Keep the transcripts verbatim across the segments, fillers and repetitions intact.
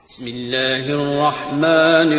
بسم اللہ الرحمن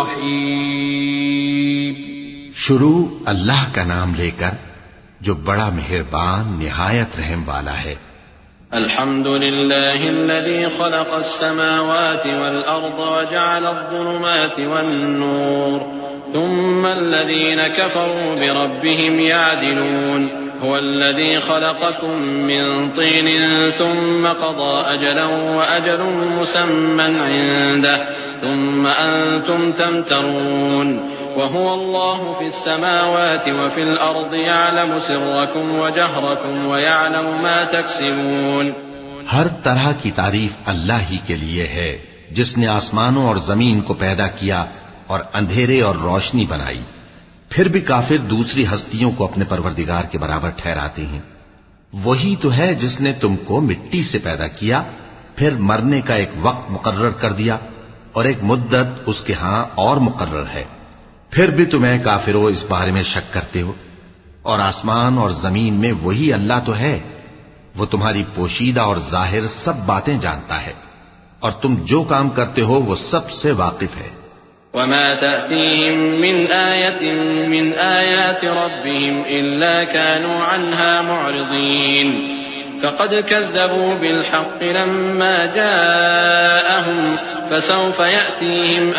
الرحیم۔ شروع اللہ کا نام لے کر جو بڑا مہربان نہایت رحم والا ہے۔ الحمد للہ الذی خلق السماوات والارض وجعل الظلمات والنور ثم الذین کفروا بربهم يعدلون هو الذي خلقكم من طين ثم قضى أجلا وأجل مسمى عنده ثم أنتم تمترون وهو الله في السماوات وفي الأرض يعلم سركم وجهركم ويعلم ما تكسبون۔ ہر طرح کی تعریف اللہ ہی کے لیے ہے جس نے آسمانوں اور زمین کو پیدا کیا اور اندھیرے اور روشنی بنائی۔ پھر بھی کافر دوسری ہستیوں کو اپنے پروردگار کے برابر ٹھہراتے ہیں۔ وہی تو ہے جس نے تم کو مٹی سے پیدا کیا، پھر مرنے کا ایک وقت مقرر کر دیا اور ایک مدت اس کے ہاں اور مقرر ہے، پھر بھی تمہیں کافروں اس بارے میں شک کرتے ہو۔ اور آسمان اور زمین میں وہی اللہ تو ہے، وہ تمہاری پوشیدہ اور ظاہر سب باتیں جانتا ہے، اور تم جو کام کرتے ہو وہ سب سے واقف ہے۔ وما تأتيهم من آية من آيات ربهم إلا كانوا عنها معرضين فقد كذبوا بالحق لما جاءهم فسوف يأتيهم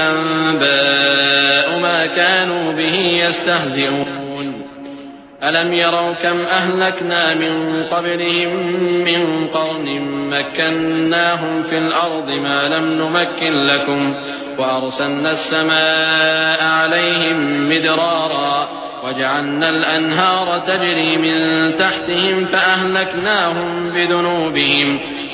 أنباء ما كانوا به يستهزئون ألم يروا كم أهلكنا من قبلهم من قرن مكناهم في الأرض ما لم نمكن لكم وأرسلنا السماء عليهم مدرارا وجعلنا الأنهار تجري من تحتهم فأهلكناهم بذنوبهم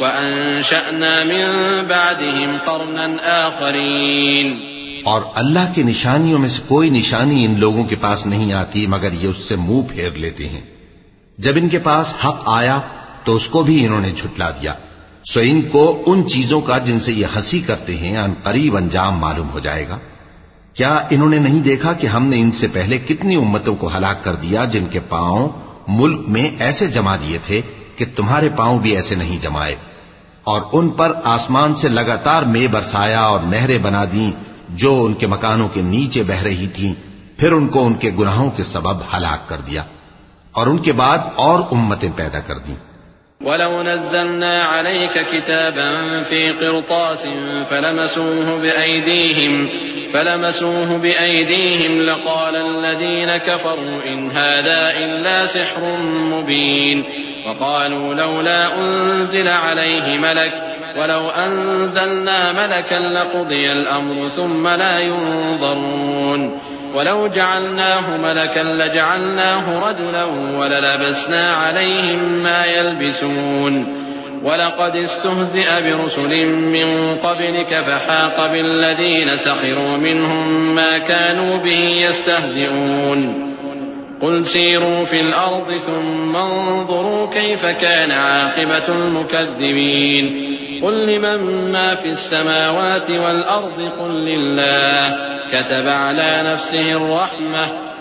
وأنشأنا من بعدهم قرنا آخرين۔ اور اللہ کی نشانیوں میں سے کوئی نشانی ان لوگوں کے پاس نہیں آتی مگر یہ اس سے منہ پھیر لیتے ہیں۔ جب ان کے پاس حق آیا تو اس کو بھی انہوں نے جھٹلا دیا، سو ان کو ان چیزوں کا جن سے یہ ہنسی کرتے ہیں ان قریب انجام معلوم ہو جائے گا۔ کیا انہوں نے نہیں دیکھا کہ ہم نے ان سے پہلے کتنی امتوں کو ہلاک کر دیا جن کے پاؤں ملک میں ایسے جما دیے تھے کہ تمہارے پاؤں بھی ایسے نہیں جمائے، اور ان پر آسمان سے لگاتار مے برسایا اور نہریں بنا دیں جو ان کے مکانوں کے نیچے بہ رہی تھیں، پھر ان کو ان کے گناہوں کے سبب ہلاک کر دیا، اور ان کے بعد اور امتیں پیدا کر دیں۔ وَلَوْ نَزَّلْنَا عَلَيْكَ كِتَابًا فِي قِرْطَاسٍ فَلَمَسُوهُ بِأَيْدِيهِمْ فَلَمَسُوهُ بِأَيْدِيهِمْ لَقَالَ الَّذِينَ كَفَرُوا إِنْ هَذَا إِلَّا سِحْرٌ مُبِينٌ وَقَالُوا لَوْلَا أُنزِلَ عَلَيْهِ مَلَكٌ وَلَوْ أَنزَلْنَا مَلَكًا لَقُضِيَ الْأَمْرُ ثُمَّ لَا يُنظَرُونَ وَلَوْ جَعَلْنَاهُ مَلَكًا لَجَعَلْنَاهُ رَجُلًا وَلَلَبَسْنَا عَلَيْهِمْ مَا يَلْبِسُونَ وَلَقَدِ اسْتُهْزِئَ بِرُسُلٍ مِّن قَبْلِكَ فَحَاقَ بِالَّذِينَ سَخِرُوا مِنْهُم مَّا كَانُوا بِهِ يَسْتَهْزِئُونَ قُلْ سِيرُوا فِي الْأَرْضِ ثُمَّ انظُرُوا كَيْفَ كَانَ عَاقِبَةُ الْمُكَذِّبِينَ قُلْ لِمَن مَّا فِي السَّمَاوَاتِ وَالْأَرْضِ قُل لِّلَّهِ كتب على نفسه الرحمة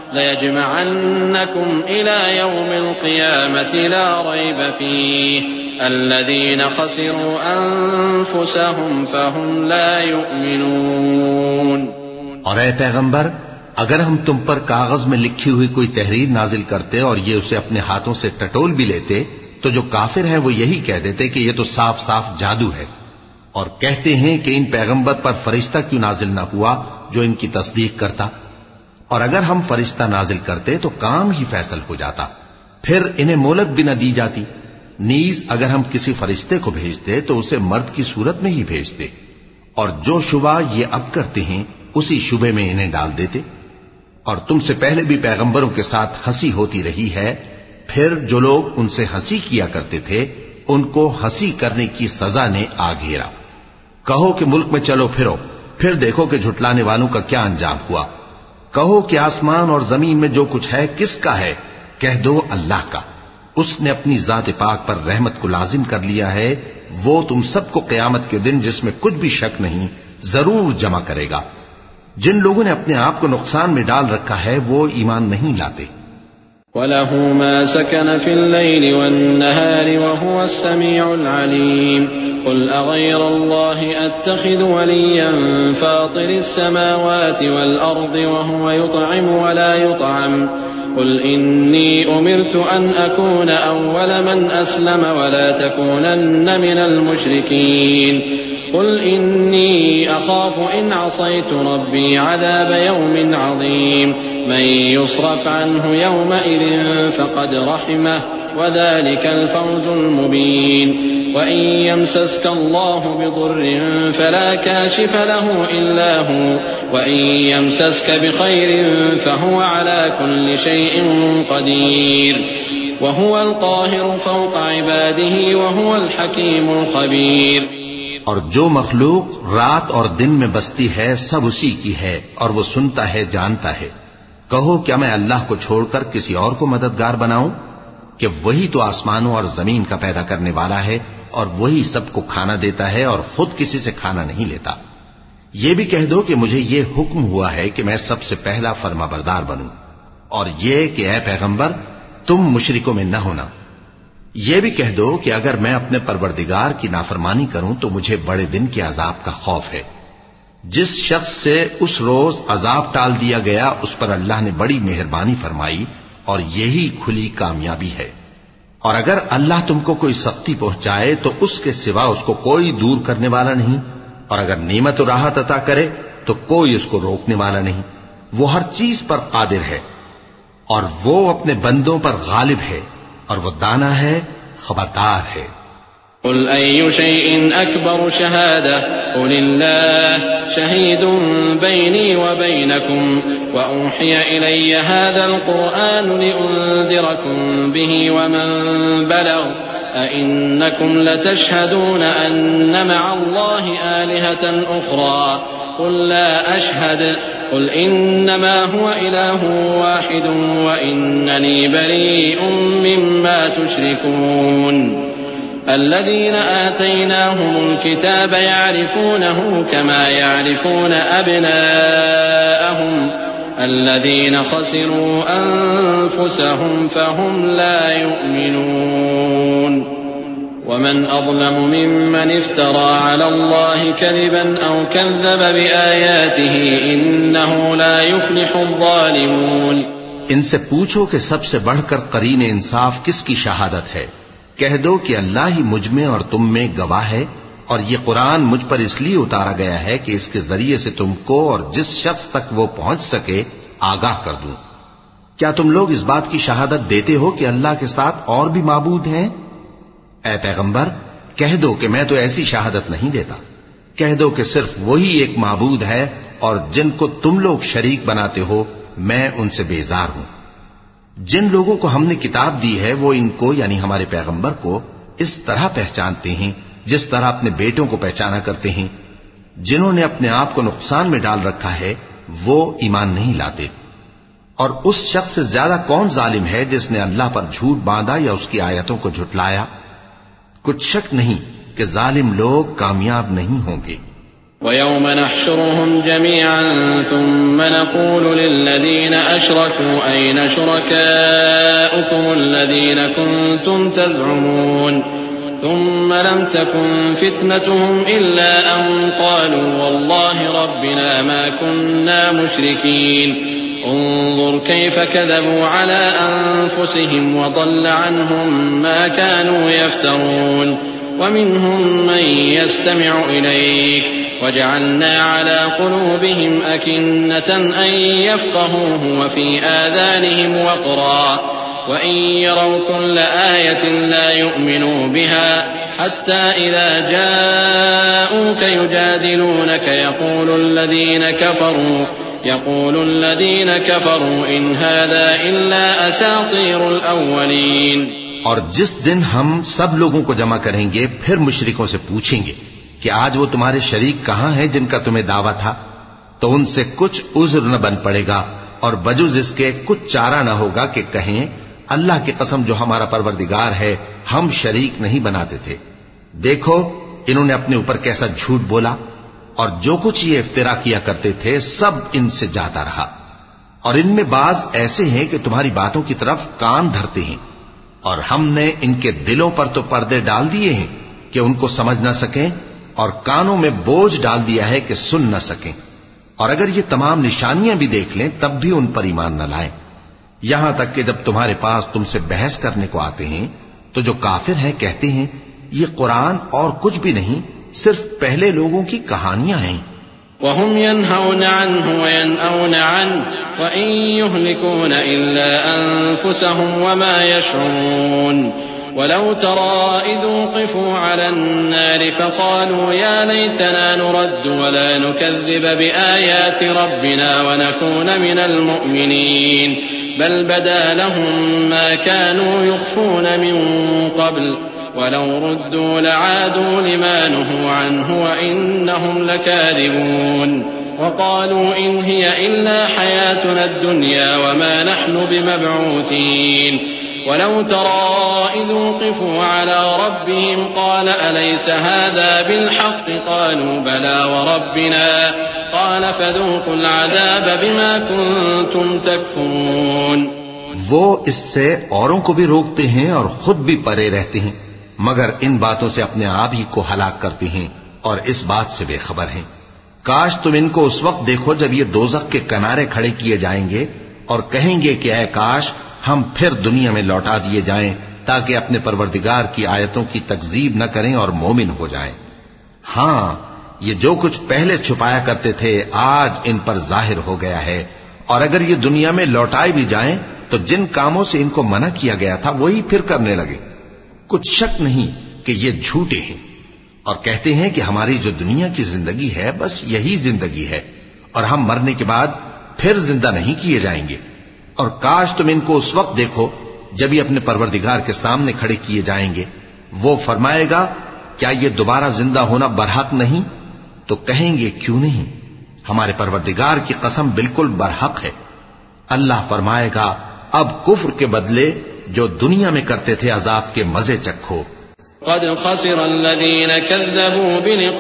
ليجمعنكم إلى يوم القيامة لا ريب فيه الذين خسروا أنفسهم فهم لا يؤمنون۔ اور اے پیغمبر، اگر ہم تم پر کاغذ میں لکھی ہوئی کوئی تحریر نازل کرتے اور یہ اسے اپنے ہاتھوں سے ٹٹول بھی لیتے تو جو کافر ہیں وہ یہی کہہ دیتے کہ یہ تو صاف صاف جادو ہے، اور کہتے ہیں کہ ان پیغمبر پر فرشتہ کیوں نازل نہ ہوا جو ان کی تصدیق کرتا، اور اگر ہم فرشتہ نازل کرتے تو کام ہی فیصل ہو جاتا، پھر انہیں مہلت بھی نہ دی جاتی۔ نیز اگر ہم کسی فرشتے کو بھیجتے تو اسے مرد کی صورت میں ہی بھیجتے، اور جو شبہ یہ اب کرتے ہیں اسی شبے میں انہیں ڈال دیتے۔ اور تم سے پہلے بھی پیغمبروں کے ساتھ ہنسی ہوتی رہی ہے، پھر جو لوگ ان سے ہنسی کیا کرتے تھے ان کو ہنسی کرنے کی سزا نے آ گھیرا۔ کہو کہ ملک میں چلو پھرو، پھر دیکھو کہ جھٹلانے والوں کا کیا انجام ہوا۔ کہو کہ آسمان اور زمین میں جو کچھ ہے کس کا ہے؟ کہہ دو اللہ کا۔ اس نے اپنی ذات پاک پر رحمت کو لازم کر لیا ہے، وہ تم سب کو قیامت کے دن جس میں کچھ بھی شک نہیں ضرور جمع کرے گا۔ جن لوگوں نے اپنے آپ کو نقصان میں ڈال رکھا ہے وہ ایمان نہیں لاتے۔ وَلَهُ مَا سَكَنَ فِي اللَّيْلِ وَالنَّهَارِ وَهُوَ السَّمِيعُ الْعَلِيمُ قُلْ أَغَيْرَ اللَّهِ أَتَّخِذُ وَلِيًّا فَاطِرِ السَّمَاوَاتِ وَالْأَرْضِ وَهُوَ يُطْعِمُ وَلَا يُطْعَمُ قُلْ إِنِّي أُمِرْتُ أَنْ أَكُونَ أَوَّلَ مَنْ أَسْلَمَ وَلَا تَكُونَنَّ مِنَ الْمُشْرِكِينَ قُلْ إِنِّي أَخَافُ إِنْ عَصَيْتُ رَبِّي عَذَابَ يَوْمٍ عَظِيمٍ مَنْ يُصْرَفْ عَنْهُ يَوْمَئِذٍ فَقَدْ رَحِمَهُ وَذَلِكَ الْفَوْزُ الْمُبِينُ وَإِنْ يَمْسَسْكَ اللَّهُ بِضُرٍّ فَلَا كَاشِفَ لَهُ إِلَّا هُوَ وَإِنْ يَمْسَسْكَ بِخَيْرٍ فَهُوَ عَلَى كُلِّ شَيْءٍ قَدِيرٌ وَهُوَ الْقَاهِرُ فَوْقَ عِبَادِهِ وَهُوَ الْحَكِيمُ الْخَبِيرُ اور جو مخلوق رات اور دن میں بستی ہے سب اسی کی ہے اور وہ سنتا ہے جانتا ہے. کہو کیا میں اللہ کو چھوڑ کر کسی اور کو مددگار بناؤں کہ وہی تو آسمانوں اور زمین کا پیدا کرنے والا ہے اور وہی سب کو کھانا دیتا ہے اور خود کسی سے کھانا نہیں لیتا. یہ بھی کہہ دو کہ مجھے یہ حکم ہوا ہے کہ میں سب سے پہلا فرما بردار بنوں اور یہ کہ اے پیغمبر تم مشرکوں میں نہ ہونا. یہ بھی کہہ دو کہ اگر میں اپنے پروردگار کی نافرمانی کروں تو مجھے بڑے دن کے عذاب کا خوف ہے. جس شخص سے اس روز عذاب ٹال دیا گیا اس پر اللہ نے بڑی مہربانی فرمائی اور یہی کھلی کامیابی ہے. اور اگر اللہ تم کو کوئی سختی پہنچائے تو اس کے سوا اس کو کوئی دور کرنے والا نہیں اور اگر نعمت و راحت عطا کرے تو کوئی اس کو روکنے والا نہیں. وہ ہر چیز پر قادر ہے اور وہ اپنے بندوں پر غالب ہے اور وہ دانا ہے خبردار ہے. قل أي شيء أكبر شهادة قل الله شهيد بيني وبينكم وأوحي إلي هذا القرآن لأنذركم به ومن بلغ أئنكم لتشهدون أن مع الله آلهة أخرى قل لا أشهد قل إنما هو إله واحد وإنني بريء مما تشركون. الذين آتيناهم الكتاب يعرفونه كما يعرفون أبناءهم الذين خسروا أنفسهم فهم لا يؤمنون. ومن أظلم ممن افترى على الله كذبا أو كذب بآياته إنه لا يفلح الظالمون. ان سے پوچھو کہ سب سے بڑھ کر قرین انصاف کس کی شہادت ہے. کہہ دو کہ اللہ ہی مجھ میں اور تم میں گواہ ہے اور یہ قرآن مجھ پر اس لیے اتارا گیا ہے کہ اس کے ذریعے سے تم کو اور جس شخص تک وہ پہنچ سکے آگاہ کر دوں. کیا تم لوگ اس بات کی شہادت دیتے ہو کہ اللہ کے ساتھ اور بھی معبود ہیں؟ اے پیغمبر کہہ دو کہ میں تو ایسی شہادت نہیں دیتا. کہہ دو کہ صرف وہی ایک معبود ہے اور جن کو تم لوگ شریک بناتے ہو میں ان سے بیزار ہوں. جن لوگوں کو ہم نے کتاب دی ہے وہ ان کو یعنی ہمارے پیغمبر کو اس طرح پہچانتے ہیں جس طرح اپنے بیٹوں کو پہچانا کرتے ہیں. جنہوں نے اپنے آپ کو نقصان میں ڈال رکھا ہے وہ ایمان نہیں لاتے. اور اس شخص سے زیادہ کون ظالم ہے جس نے اللہ پر جھوٹ باندھا یا اس کی آیتوں کو جھٹلایا؟ کچھ شک نہیں کہ ظالم لوگ کامیاب نہیں ہوں گے. وَيَوْمَ نَحْشُرُهُمْ جَمِيعًا ثُمَّ نَقُولُ لِلَّذِينَ أَشْرَكُوا أَيْنَ شُرَكَاؤُكُمُ الَّذِينَ كُنتُمْ تَزْعُمُونَ ثُمَّ لَمْ تَكُنْ فِتْنَتُهُمْ إِلَّا أَنْ قَالُوا وَاللَّهِ رَبِّنَا مَا كُنَّا مُشْرِكِينَ انظر كيف كذبوا على أنفسهم وضل عنهم ما كانوا يفترون. ومنهم من يستمع إليك وجعلنا على قلوبهم أكنة أن يفقهوه وفي آذانهم وقرا وإن يروا كل آية لا يؤمنوا بها حتى إذا جاءوك يجادلونك يقول الذين كفروا يقول الذين كفروا إن هذا إلا أساطير الأولين. اور جس دن ہم سب لوگوں کو جمع کریں گے پھر مشرکوں سے پوچھیں گے کہ آج وہ تمہارے شریک کہاں ہیں جن کا تمہیں دعویٰ تھا، تو ان سے کچھ عذر نہ بن پڑے گا اور بجز اس کے کچھ چارہ نہ ہوگا کہ کہیں اللہ کی قسم جو ہمارا پروردگار ہے ہم شریک نہیں بناتے تھے. دیکھو انہوں نے اپنے اوپر کیسا جھوٹ بولا اور جو کچھ یہ افترا کیا کرتے تھے سب ان سے جاتا رہا. اور ان میں بعض ایسے ہیں کہ تمہاری باتوں کی طرف کان دھرتے ہیں، اور ہم نے ان کے دلوں پر تو پردے ڈال دیے ہیں کہ ان کو سمجھ نہ سکیں، اور کانوں میں بوجھ ڈال دیا ہے کہ سن نہ سکیں، اور اگر یہ تمام نشانیاں بھی دیکھ لیں تب بھی ان پر ایمان نہ لائیں، یہاں تک کہ جب تمہارے پاس تم سے بحث کرنے کو آتے ہیں تو جو کافر ہیں کہتے ہیں یہ قرآن اور کچھ بھی نہیں، صرف پہلے لوگوں کی کہانیاں ہیں۔ وهم ينهون عنه وينأون عنه وإن يهلكون إلا أنفسهم وما يشعرون ولو ترى إذ وقفوا على النار فقالوا يا ليتنا نرد ولا نكذب بآيات ربنا ونكون من المؤمنين بل بدا لهم ما كانوا يخفون من قبل ولو ردوا لعادوا لما نهوا عنه وإنهم لكاذبون وقالوا إن هي إلا حياتنا الدنيا وما نحن بمبعوثين ولو ترى إذ وقفوا على ربهم قال أليس هذا بالحق قالوا بلى وربنا قال فذوقوا العذاب بما كنتم تكفرون۔ وہ اس سے اوروں کو بھی روکتے ہیں اور خود بھی پرے رہتے ہیں، مگر ان باتوں سے اپنے آپ ہی کو ہلاک کرتے ہیں اور اس بات سے بے خبر ہیں۔ کاش تم ان کو اس وقت دیکھو جب یہ دوزخ کے کنارے کھڑے کیے جائیں گے اور کہیں گے کہ اے کاش ہم پھر دنیا میں لوٹا دیے جائیں تاکہ اپنے پروردگار کی آیتوں کی تکذیب نہ کریں اور مومن ہو جائیں۔ ہاں، یہ جو کچھ پہلے چھپایا کرتے تھے آج ان پر ظاہر ہو گیا ہے، اور اگر یہ دنیا میں لوٹائے بھی جائیں تو جن کاموں سے ان کو منع کیا گیا تھا وہی پھر کرنے لگے۔ کچھ شک نہیں کہ یہ جھوٹے ہیں، اور کہتے ہیں کہ ہماری جو دنیا کی زندگی ہے بس یہی زندگی ہے اور ہم مرنے کے بعد پھر زندہ نہیں کیے جائیں گے، اور کاش تم ان کو اس وقت دیکھو جب یہ اپنے پروردگار کے سامنے کھڑے کیے جائیں گے، وہ فرمائے گا کیا یہ دوبارہ زندہ ہونا برحق نہیں؟ تو کہیں گے کیوں نہیں، ہمارے پروردگار کی قسم بالکل برحق ہے۔ اللہ فرمائے گا اب کفر کے بدلے جو دنیا میں کرتے تھے عذاب کے مزے چکھو۔ قد خسر الذين كذبوا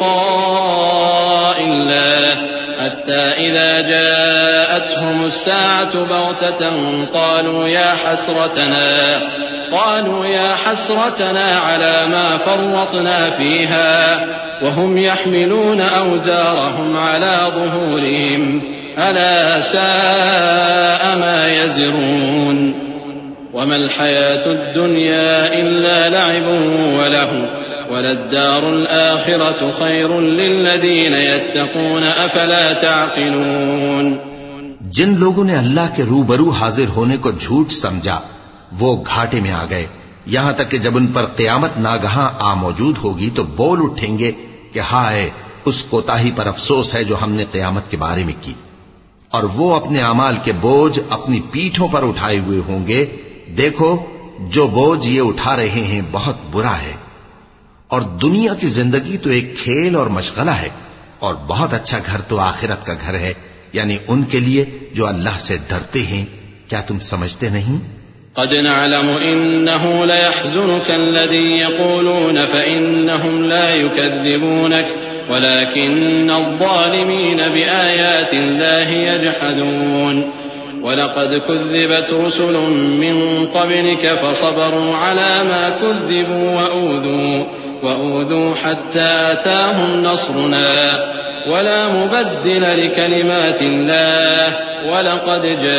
بلقاء الله حتى إذا جاءتهم الساعة بغتة قالوا يا حسرتنا قالوا يا حسرتنا على ما فرطنا فيها وهم يحملون أوزارهم على ظهورهم ألا ساء ما يزرون وما الحياة الدنيا إلا لعب وله وللدار الآخرة خير للذين يتقون أفلا تعقلون۔ جن لوگوں نے اللہ کے روبرو حاضر ہونے کو جھوٹ سمجھا وہ گھاٹے میں آ گئے، یہاں تک کہ جب ان پر قیامت ناگہاں آ موجود ہوگی تو بول اٹھیں گے کہ ہائے اس کوتاہی پر افسوس ہے جو ہم نے قیامت کے بارے میں کی، اور وہ اپنے اعمال کے بوجھ اپنی پیٹھوں پر اٹھائے ہوئے ہوں گے، دیکھو جو بوجھ یہ اٹھا رہے ہیں بہت برا ہے، اور دنیا کی زندگی تو ایک کھیل اور مشغلہ ہے، اور بہت اچھا گھر تو آخرت کا گھر ہے، یعنی ان کے لیے جو اللہ سے ڈرتے ہیں۔ کیا تم سمجھتے نہیں؟ قد نعلم إنه ليحزنك الذي يقولون فإنهم لا يكذبونك ولكن الظالمين بآيات الله يجحدون ولقد كذبت رسل من قبلك فصبروا على ما كذبوا وأوذوا وأوذوا حتى أتاهم نصرنا ولا مبدل لكلمات الله ولقد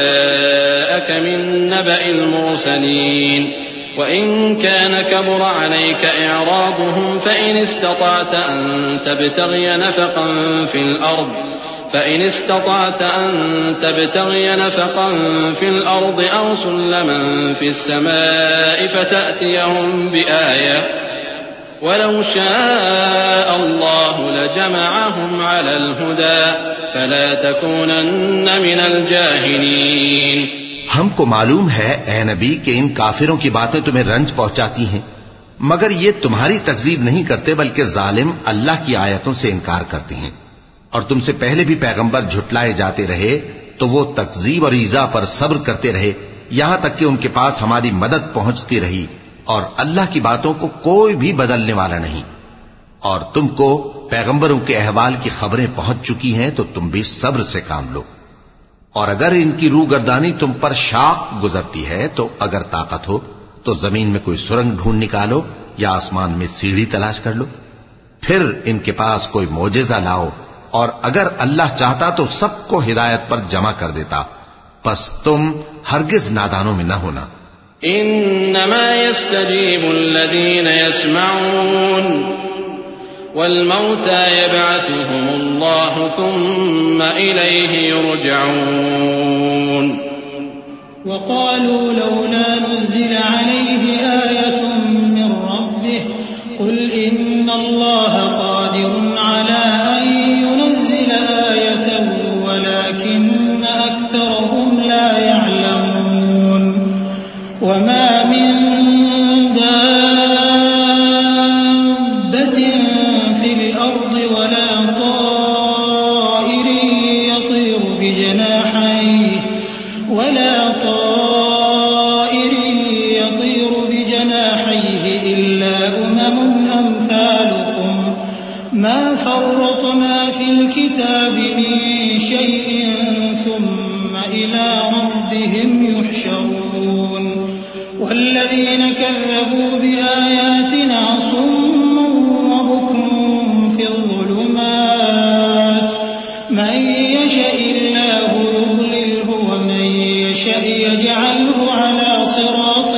جاءك من نبأ المرسلين وإن كان كبر عليك إعراضهم فإن استطعت أن تبتغي نفقا في الأرض فإن استطعت أن تبتغي نفقا في الأرض أو سلما في السماء فتأتيهم بآية ولو شاء الله لجمعهم على الهدى فلا تكونن من الجاهلين۔ ہم کو معلوم ہے اے نبی کہ ان کافروں کی باتیں تمہیں رنج پہنچاتی ہیں، مگر یہ تمہاری تکذیب نہیں کرتے بلکہ ظالم اللہ کی آیتوں سے انکار کرتے ہیں، اور تم سے پہلے بھی پیغمبر جھٹلائے جاتے رہے تو وہ تکذیب اور ایذا پر صبر کرتے رہے یہاں تک کہ ان کے پاس ہماری مدد پہنچتی رہی، اور اللہ کی باتوں کو کوئی بھی بدلنے والا نہیں، اور تم کو پیغمبروں کے احوال کی خبریں پہنچ چکی ہیں تو تم بھی صبر سے کام لو۔ اور اگر ان کی روگردانی تم پر شاق گزرتی ہے تو اگر طاقت ہو تو زمین میں کوئی سرنگ ڈھونڈ نکالو یا آسمان میں سیڑھی تلاش کر لو، پھر ان کے پاس کوئی معجزہ لاؤ، اور اگر اللہ چاہتا تو سب کو ہدایت پر جمع کر دیتا، پس تم ہرگز نادانوں میں نہ ہونا۔ انما يستجيب الذين يسمعون والموتى يبعثهم الله ثم إليه يرجعون۔ وقالوا لولا نزل عليه آية من ربه قل إن الله قادر على أن ينزل آية ولكن أكثرهم لا يعلمون۔ وما من دابة في الأرض ولا طائر يطير بجناحيه ولا طائر يطير بجناحيه إلا أمم أمثالكم ما فرطنا في الكتاب من شيء ثم إلى ربهم يحشرون۔ والذين كذبوا بآياتنا صم وبكم في الظلمات من يشاء الله يضلله ومن يشاء يجعله على صراط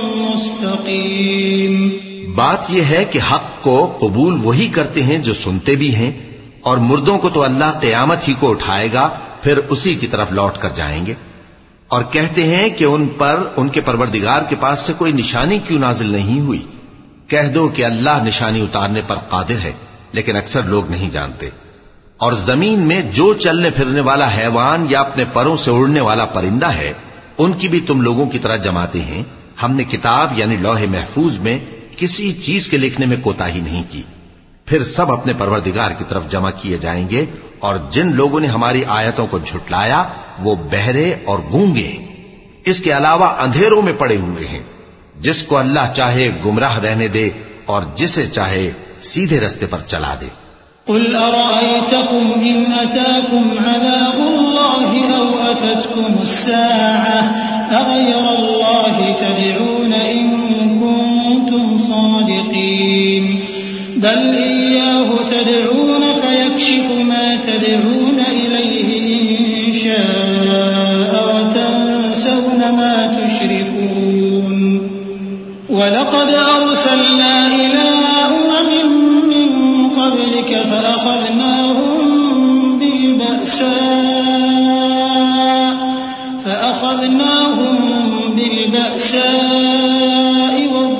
مستقيم۔ بات یہ ہے کہ حق کو قبول وہی کرتے ہیں جو سنتے بھی ہیں، اور مردوں کو تو اللہ قیامت ہی کو اٹھائے گا، پھر اسی کی طرف لوٹ کر جائیں گے، اور کہتے ہیں کہ ان پر ان کے پروردگار کے پاس سے کوئی نشانی کیوں نازل نہیں ہوئی۔ کہہ دو کہ اللہ نشانی اتارنے پر قادر ہے، لیکن اکثر لوگ نہیں جانتے۔ اور زمین میں جو چلنے پھرنے والا حیوان یا اپنے پروں سے اڑنے والا پرندہ ہے، ان کی بھی تم لوگوں کی طرح جماتے ہیں۔ ہم نے کتاب یعنی لوح محفوظ میں کسی چیز کے لکھنے میں کوتاہی نہیں کی، پھر سب اپنے پروردگار کی طرف جمع کیے جائیں گے، اور جن لوگوں نے ہماری آیتوں کو جھٹلایا وہ بہرے اور گونگے ہیں، اس کے علاوہ اندھیروں میں پڑے ہوئے ہیں۔ جس کو اللہ چاہے گمراہ رہنے دے اور جسے چاہے سیدھے رستے پر چلا دے۔ قل أرأيتكم إن أتاكم عذاب الله أو أتتكم الساعة أغير الله تدعون إن كنتم صادقين بل إياه تدعون فيكشف ما تدعون إليه إن شاء وتنسون ما تشركون۔ ولقد أرسلنا إلى أمم من قبلك فأخذناهم بالبأساء فأخذناهم بالبأساء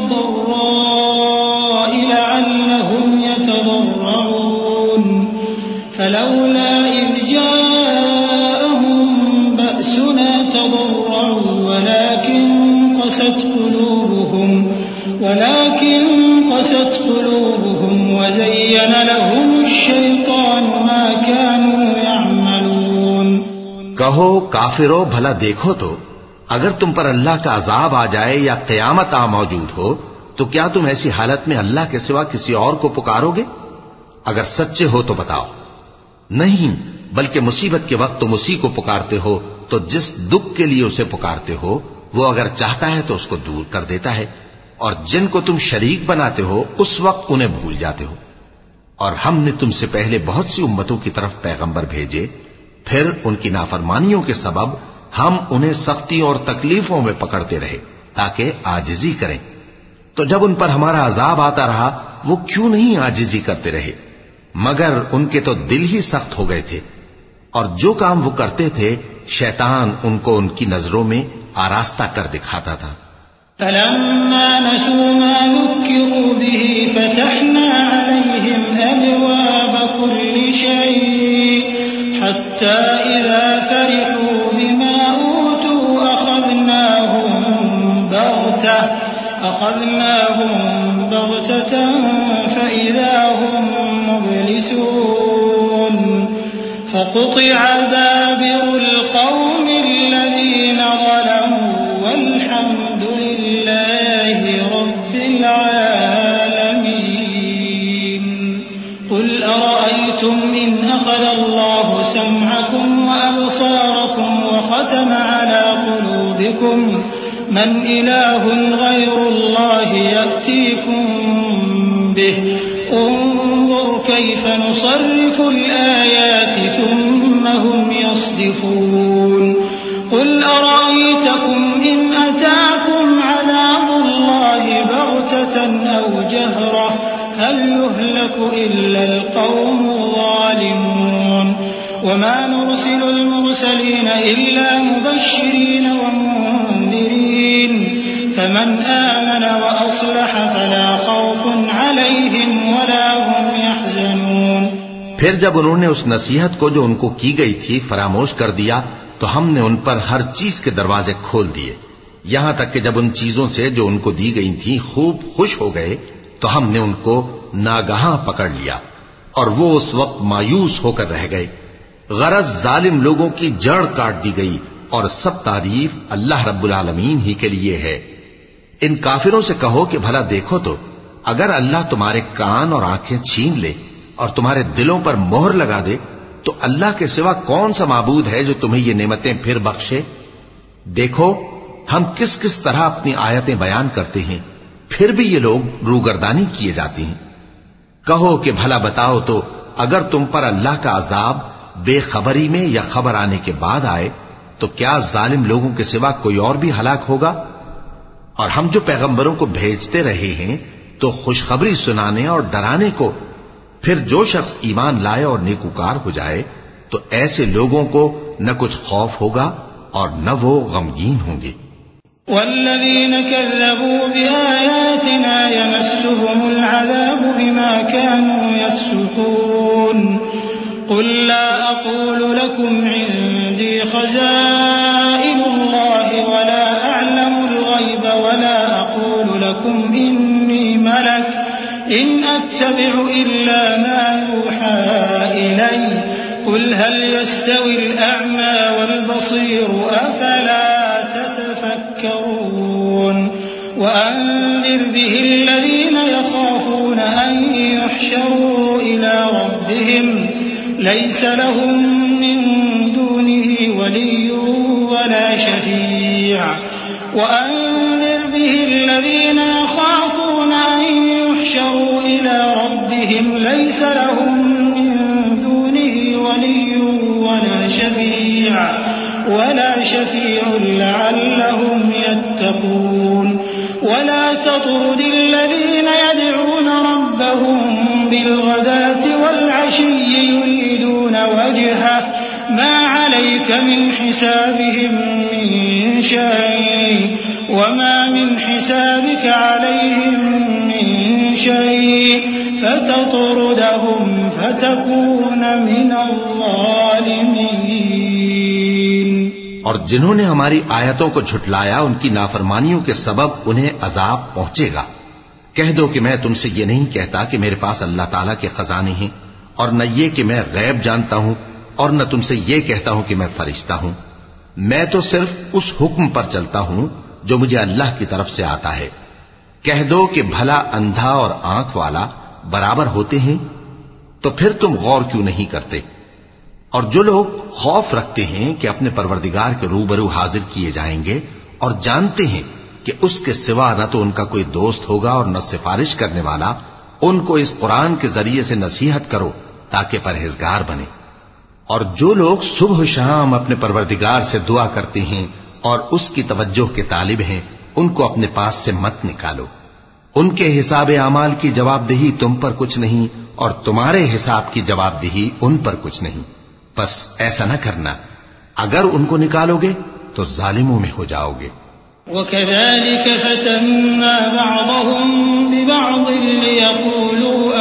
والضراء لعلهم يتضرعون فلولا إذ جاءهم بأسنا تضرعوا ولكن قست قلوبهم ولكن قست قلوبهم وزين لهم الشيطان ما كانوا يعملون۔ کہو کافرو بھلا دیکھو تو اگر تم پر اللہ کا عذاب آ جائے یا قیامت آ موجود ہو تو کیا تم ایسی حالت میں اللہ کے سوا کسی اور کو پکارو گے؟ اگر سچے ہو تو بتاؤ۔ نہیں، بلکہ مصیبت کے وقت تم اسی کو پکارتے ہو، تو جس دکھ کے لیے اسے پکارتے ہو وہ اگر چاہتا ہے تو اس کو دور کر دیتا ہے، اور جن کو تم شریک بناتے ہو اس وقت انہیں بھول جاتے ہو۔ اور ہم نے تم سے پہلے بہت سی امتوں کی طرف پیغمبر بھیجے، پھر ان کی نافرمانیوں کے سبب ہم انہیں سختی اور تکلیفوں میں پکڑتے رہے تاکہ عاجزی کریں، تو جب ان پر ہمارا عذاب آتا رہا وہ کیوں نہیں عاجزی کرتے رہے، مگر ان کے تو دل ہی سخت ہو گئے تھے، اور جو کام وہ کرتے تھے شیطان ان کو ان کی نظروں میں آراستہ کر دکھاتا تھا۔ فلما نسوا ما ذكروا به فتحنا عليهم أبواب كل شيء حتى إذا فرحوا بما أوتوا أخذناهم بغتة أخذناهم بغتة فإذا هم مبلسون فقطع دابر القوم الذين ظلموا والحمد لله رب العالمين۔ قل أرأيتم إن أخذ الله سمعكم وأبصاركم وختم على قلوبكم من إله غير الله يأتيكم به انظر كيف نصرف الآيات ثم هم يصدفون قل أرأيتكم إن أتاكم عذاب الله بغتة أو جهرة هل يهلك إلا القوم الظالمون وما نرسل المرسلين إلا مبشرين ومنذرين فمن آمن وأصلح فلا خوف عليهم ولا هم يحزنون. پھر جب انہوں نے اس نصیحت کو جو ان کو کی گئی تھی فراموش کر دیا تو ہم نے ان پر ہر چیز کے دروازے کھول دیے، یہاں تک کہ جب ان چیزوں سے جو ان کو دی گئی تھیں خوب خوش ہو گئے تو ہم نے ان کو ناگہاں پکڑ لیا اور وہ اس وقت مایوس ہو کر رہ گئے. غرض ظالم لوگوں کی جڑ کاٹ دی گئی اور سب تعریف اللہ رب العالمین ہی کے لیے ہے. ان کافروں سے کہو کہ بھلا دیکھو تو اگر اللہ تمہارے کان اور آنکھیں چھین لے اور تمہارے دلوں پر مہر لگا دے تو اللہ کے سوا کون سا معبود ہے جو تمہیں یہ نعمتیں پھر بخشے؟ دیکھو ہم کس کس طرح اپنی آیتیں بیان کرتے ہیں، پھر بھی یہ لوگ روگردانی کیے جاتی ہیں. کہو کہ بھلا بتاؤ تو اگر تم پر اللہ کا عذاب بے خبری میں یا خبر آنے کے بعد آئے تو کیا ظالم لوگوں کے سوا کوئی اور بھی ہلاک ہوگا؟ اور ہم جو پیغمبروں کو بھیجتے رہے ہیں تو خوشخبری سنانے اور ڈرانے کو، پھر جو شخص ایمان لائے اور نیکوکار ہو جائے تو ایسے لوگوں کو نہ کچھ خوف ہوگا اور نہ وہ غمگین ہوں گے. والذين كذبوا بآياتنا يمسهم العذاب بما كانوا يفسقون قل لا أقول لكم عندي خزائن الله ولا أعلم الغيب ولا أقول لكم إني ملك إن أتبع إلا ما يوحى إلي قل هل يستوي الأعمى والبصير أفلا تتفكرون وأنذر به الذين يخافون أن يحشروا إلى ربهم ليس لهم من دونه ولي ولا شفيع وأنذر به الذين يخافون أن يحشروا إلى ربهم ليس لهم من دونه ولي ولا شفيع ولا شفيع لعلهم يتقون ولا تطرد الذين يدعون ربهم بالغداة والعشي يريدون وجهه ما عليك من حسابهم من شيء وما من حسابك عليهم من شيء فتطردهم فتكون من الظالمين. اور جنہوں نے ہماری آیتوں کو جھٹلایا ان کی نافرمانیوں کے سبب انہیں عذاب پہنچے گا. کہہ دو کہ میں تم سے یہ نہیں کہتا کہ میرے پاس اللہ تعالیٰ کے خزانے ہیں، اور نہ یہ کہ میں غیب جانتا ہوں، اور نہ تم سے یہ کہتا ہوں کہ میں فرشتہ ہوں. میں تو صرف اس حکم پر چلتا ہوں جو مجھے اللہ کی طرف سے آتا ہے. کہہ دو کہ بھلا اندھا اور آنکھ والا برابر ہوتے ہیں؟ تو پھر تم غور کیوں نہیں کرتے؟ اور جو لوگ خوف رکھتے ہیں کہ اپنے پروردگار کے روبرو حاضر کیے جائیں گے اور جانتے ہیں کہ اس کے سوا نہ تو ان کا کوئی دوست ہوگا اور نہ سفارش کرنے والا، ان کو اس قرآن کے ذریعے سے نصیحت کرو تاکہ پرہیزگار بنے. اور جو لوگ صبح و شام اپنے پروردگار سے دعا کرتے ہیں اور اس کی توجہ کے طالب ہیں ان کو اپنے پاس سے مت نکالو. ان کے حساب اعمال کی جواب دہی تم پر کچھ نہیں اور تمہارے حساب کی جواب دہی ان پر کچھ نہیں. بس ایسا نہ کرنا، اگر ان کو نکالو گے تو ظالموں میں ہو جاؤ گے. وَكَذَلِكَ فَتَنَّا بَعْضَهُمْ بِبَعْضٍ لِيَقُولُوا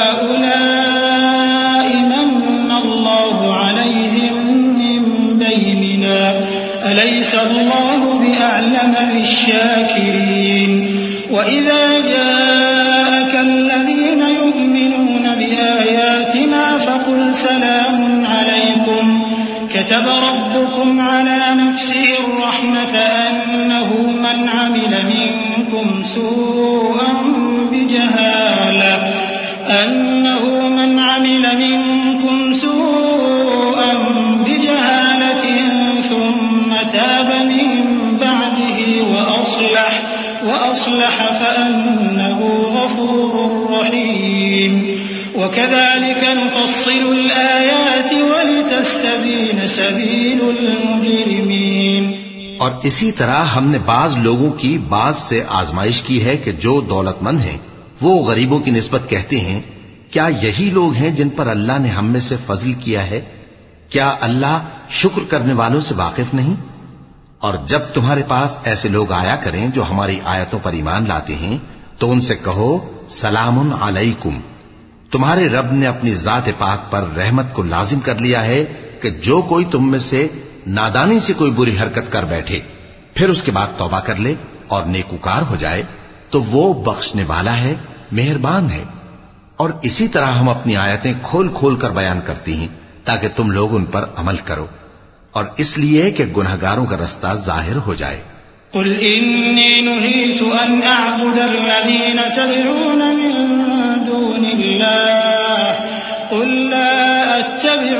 أَهَؤُلَاءِ مَنَّ اللَّهُ عَلَيْهِمْ مِنْ بَيْنِنَا أَلَيْسَ اللَّهُ بِأَعْلَمَ بِالشَّاكِرِينَ وَإِذَا جَاءَكَ الَّذِينَ يُؤْمِنُونَ بِآيَاتِنَا فَقُلْ سَلَامٌ عَلَيْكُمْ كتب ربكم على نفسه الرحمة أنه من عمل منكم سوءا بجهالة أنه من عمل منكم سوءا بجهالة ثم تاب من بعده وأصلح وأصلح فأنه غفور رحيم وكذلك نفصل الآيات ولتستبين سبيل المجرمين. اور اسی طرح ہم نے بعض لوگوں کی بعض سے آزمائش کی ہے کہ جو دولت مند ہیں وہ غریبوں کی نسبت کہتے ہیں کیا یہی لوگ ہیں جن پر اللہ نے ہم میں سے فضل کیا ہے؟ کیا اللہ شکر کرنے والوں سے واقف نہیں؟ اور جب تمہارے پاس ایسے لوگ آیا کریں جو ہماری آیتوں پر ایمان لاتے ہیں تو ان سے کہو سلام علیکم. تمہارے رب نے اپنی ذات پاک پر رحمت کو لازم کر لیا ہے کہ جو کوئی تم میں سے نادانی سے کوئی بری حرکت کر بیٹھے پھر اس کے بعد توبہ کر لے اور نیکوکار ہو جائے تو وہ بخشنے والا ہے، مہربان ہے. اور اسی طرح ہم اپنی آیتیں کھول کھول کر بیان کرتی ہیں تاکہ تم لوگ ان پر عمل کرو، اور اس لیے کہ گنہگاروں کا رستہ ظاہر ہو جائے. قل إني نهيت أن أعبد الذين تدعون من دون الله قل لا أتبع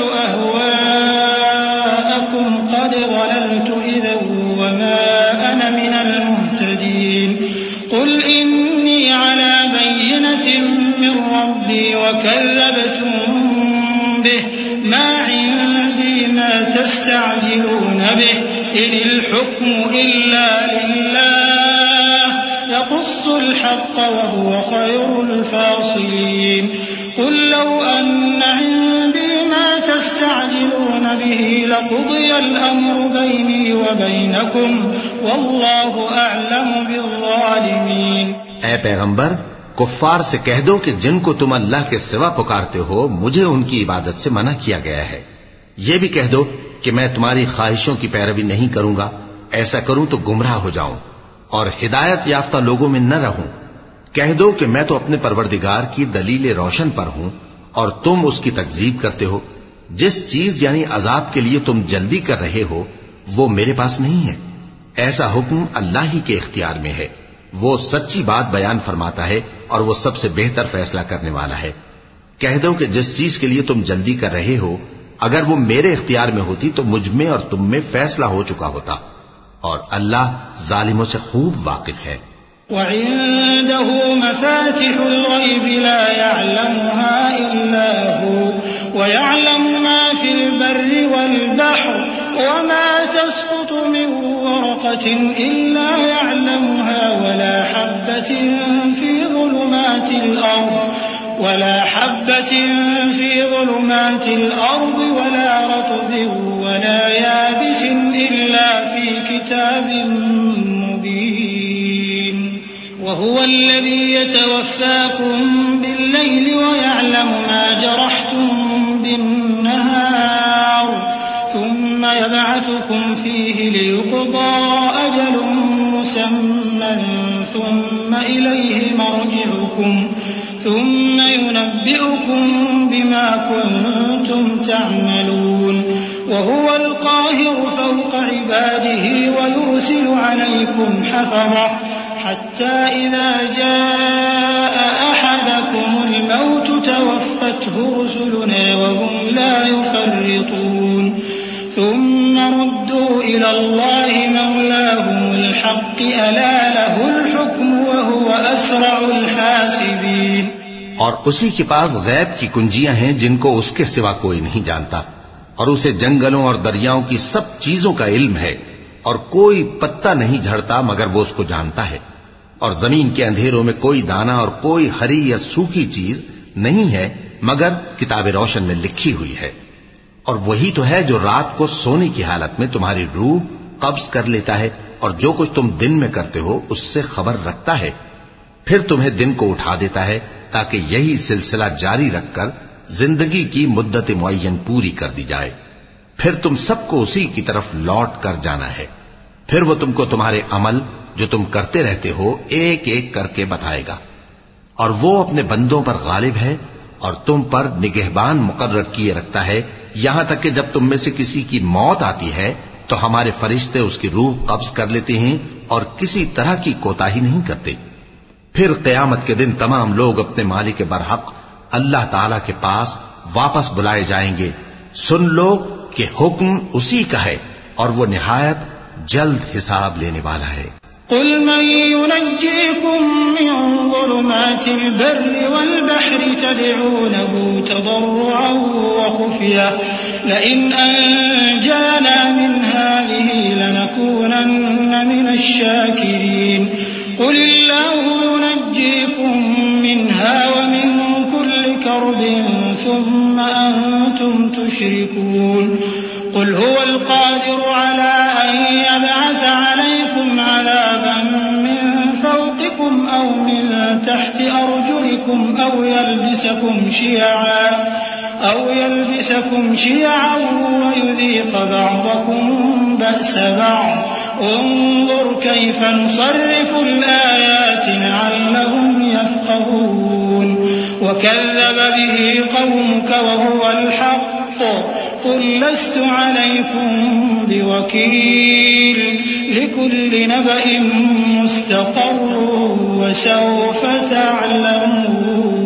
أهواءكم قد ضللت إذا وما أنا من المهتدين. قل إني على بينة من ربي وكذبتم به ما عندي ما تستعجلون به إن الحكم إلا لله يقص الحق وهو خير الفاصلين. قل لو أن عندي ما تستعجلون به لقضي الأمر بيني وبينكم والله أعلم بالظالمين. اے پیغمبر کفار سے کہہ دو کہ جن کو تم اللہ کے سوا پکارتے ہو مجھے ان کی عبادت سے منع کیا گیا ہے. یہ بھی کہہ دو کہ میں تمہاری خواہشوں کی پیروی نہیں کروں گا، ایسا کروں تو گمراہ ہو جاؤں اور ہدایت یافتہ لوگوں میں نہ رہوں. کہہ دو کہ میں تو اپنے پروردگار کی دلیل روشن پر ہوں اور تم اس کی تکذیب کرتے ہو. جس چیز یعنی عذاب کے لیے تم جلدی کر رہے ہو وہ میرے پاس نہیں ہے، ایسا حکم اللہ ہی کے اختیار میں ہے. وہ سچی بات بیان فرماتا ہے اور وہ سب سے بہتر فیصلہ کرنے والا ہے. کہہ دو کہ جس چیز کے لیے تم جلدی کر رہے ہو اگر وہ میرے اختیار میں ہوتی تو مجھ میں اور تم میں فیصلہ ہو چکا ہوتا، اور اللہ ظالموں سے خوب واقف ہے. وعنده مفاتح الغيب لا يعلمها إلا هو ويعلم ما في البر والبحر وما تسقط من ورقة إلا يعلمها ولا حبة في ظلمات الأرض ولا حبة في ظلمات الأرض ولا رطب ولا يابس إلا في كتاب مبين. وهو الذي يتوفاكم بالليل ويعلم ما جرحتم بالنهار ثم يبعثكم فيه ليقضى أجل مسمى ثم إليه مرجعكم ثم ينبئكم بما كنتم تعملون. وهو القاهر فوق عباده ويرسل عليكم حفظة حتى إذا جاء أحدكم الموت توفته رسلنا وهم لا يفرطون. ثم ردوا إلى الله مولاهم الحق ألا له الحكم وهو أسرع الحاسبين. اور اسی کے پاس غیب کی کنجیاں ہیں جن کو اس کے سوا کوئی نہیں جانتا، اور اسے جنگلوں اور دریاؤں کی سب چیزوں کا علم ہے، اور کوئی پتا نہیں جھڑتا مگر وہ اس کو جانتا ہے. اور زمین کے اندھیروں میں کوئی دانہ اور کوئی ہری یا سوکھی چیز نہیں ہے مگر کتاب روشن میں لکھی ہوئی ہے. اور وہی تو ہے جو رات کو سونے کی حالت میں تمہاری روح قبض کر لیتا ہے اور جو کچھ تم دن میں کرتے ہو اس سے خبر رکھتا ہے، پھر تمہیں دن کو اٹھا دیتا ہے تاکہ یہی سلسلہ جاری رکھ کر زندگی کی مدت معین پوری کر دی جائے. پھر تم سب کو اسی کی طرف لوٹ کر جانا ہے. پھر وہ تم کو تمہارے عمل جو تم کرتے رہتے ہو ایک ایک کر کے بتائے گا. اور وہ اپنے بندوں پر غالب ہے اور تم پر نگہبان مقرر کیے رکھتا ہے، یہاں تک کہ جب تم میں سے کسی کی موت آتی ہے تو ہمارے فرشتے اس کی روح قبض کر لیتے ہیں اور کسی طرح کی کوتاہی نہیں کرتے. پھر قیامت کے دن تمام لوگ اپنے مالک برحق اللہ تعالی کے پاس واپس بلائے جائیں گے. سن لو کہ حکم اسی کا ہے اور وہ نہایت جلد حساب لینے والا ہے. قل من ينجيكم من ظلمات البر والبحر تدعونه تضرعا وخفيا لئن أنجانا من هذه لنكونن من الشاكرين. قل الله ينجيكم منها ومن كل كرب ثم أنتم تشركون. قل هو القادر على أن يبعث عليكم عذابا من فوقكم أو من تحت أرجلكم أو يلبسكم شيعا أو يلبسكم شيعا ويذيق بعضكم بأس بعض. انظر كيف نصرف الآيات لعلهم يفقهون. وكذب به قومك وهو الحق. قل لست عليكم بوكيل. لكل نبأ مستقر وسوف تعلمون.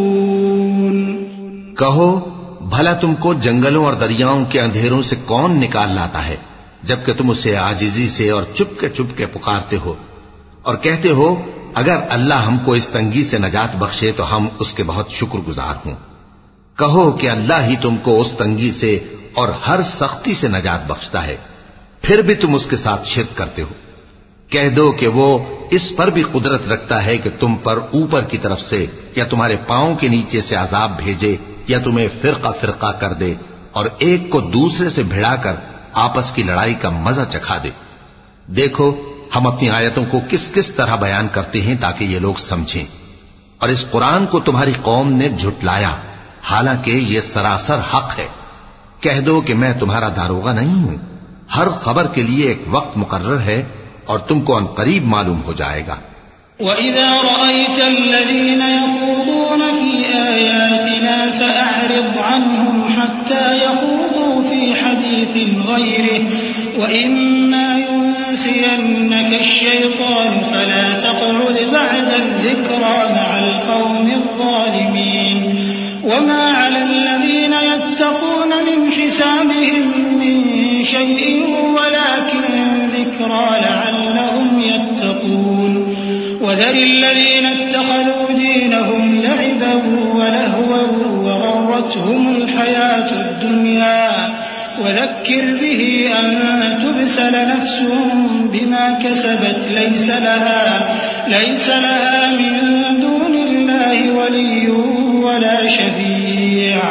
کہو بھلا تم کو جنگلوں اور دریاؤں کے اندھیروں سے کون نکال لاتا ہے جبکہ تم اسے عاجزی سے اور چپ کے چپ کے پکارتے ہو اور کہتے ہو اگر اللہ ہم کو اس تنگی سے نجات بخشے تو ہم اس کے بہت شکر گزار ہوں. کہو کہ اللہ ہی تم کو اس تنگی سے اور ہر سختی سے نجات بخشتا ہے، پھر بھی تم اس کے ساتھ شرک کرتے ہو. کہہ دو کہ وہ اس پر بھی قدرت رکھتا ہے کہ تم پر اوپر کی طرف سے یا تمہارے پاؤں کے نیچے سے عذاب بھیجے یا تمہیں فرقہ فرقہ کر دے اور ایک کو دوسرے سے بھڑا کر آپس کی لڑائی کا مزہ چکھا دے. دیکھو ہم اپنی آیتوں کو کس کس طرح بیان کرتے ہیں تاکہ یہ لوگ سمجھیں. اور اس قرآن کو تمہاری قوم نے جھٹلایا حالانکہ یہ سراسر حق ہے. کہہ دو کہ میں تمہارا داروغہ نہیں ہوں. ہر خبر کے لیے ایک وقت مقرر ہے اور تم کو عنقریب معلوم ہو جائے گا. وَإِذَا رَأَيْتَ الَّذِينَ يَخُوضُونَ فِي آيَاتِنَا فَأَعْرِضْ عَنْهُمْ حَتَّى يَخُوضُوا فِي حَدِيثٍ غَيْرِهِ وَإِمَّا يُنسِيَنَّكَ الشَّيْطَانُ فَلَا تَقْعُدْ بَعْدَ الذِّكْرَىٰ مَعَ الْقَوْمِ الظَّالِمِينَ. وَمَا عَلَى الَّذِينَ يَتَّقُونَ مِنْ حِسَابِهِم مِّن شَيْءٍ وَلَٰكِن ذِكْرَىٰ لَعَلَّهُمْ يَتَّقُونَ. وَذَرِ الَّذِينَ اتَّخَذُوا دِينَهُمْ لَعِبًا وَلَهْوًا وَغَرَّتْهُمُ الْحَيَاةُ الدُّنْيَا وَذَكِّرْ بِهِ أَن تُبْسَلَ نَفْسٌ بِمَا كَسَبَتْ لَيْسَ لَهَا لَيْسَ لَهَا مِن دُونِ اللَّهِ وَلِيٌّ وَلَا شَفِيعٌ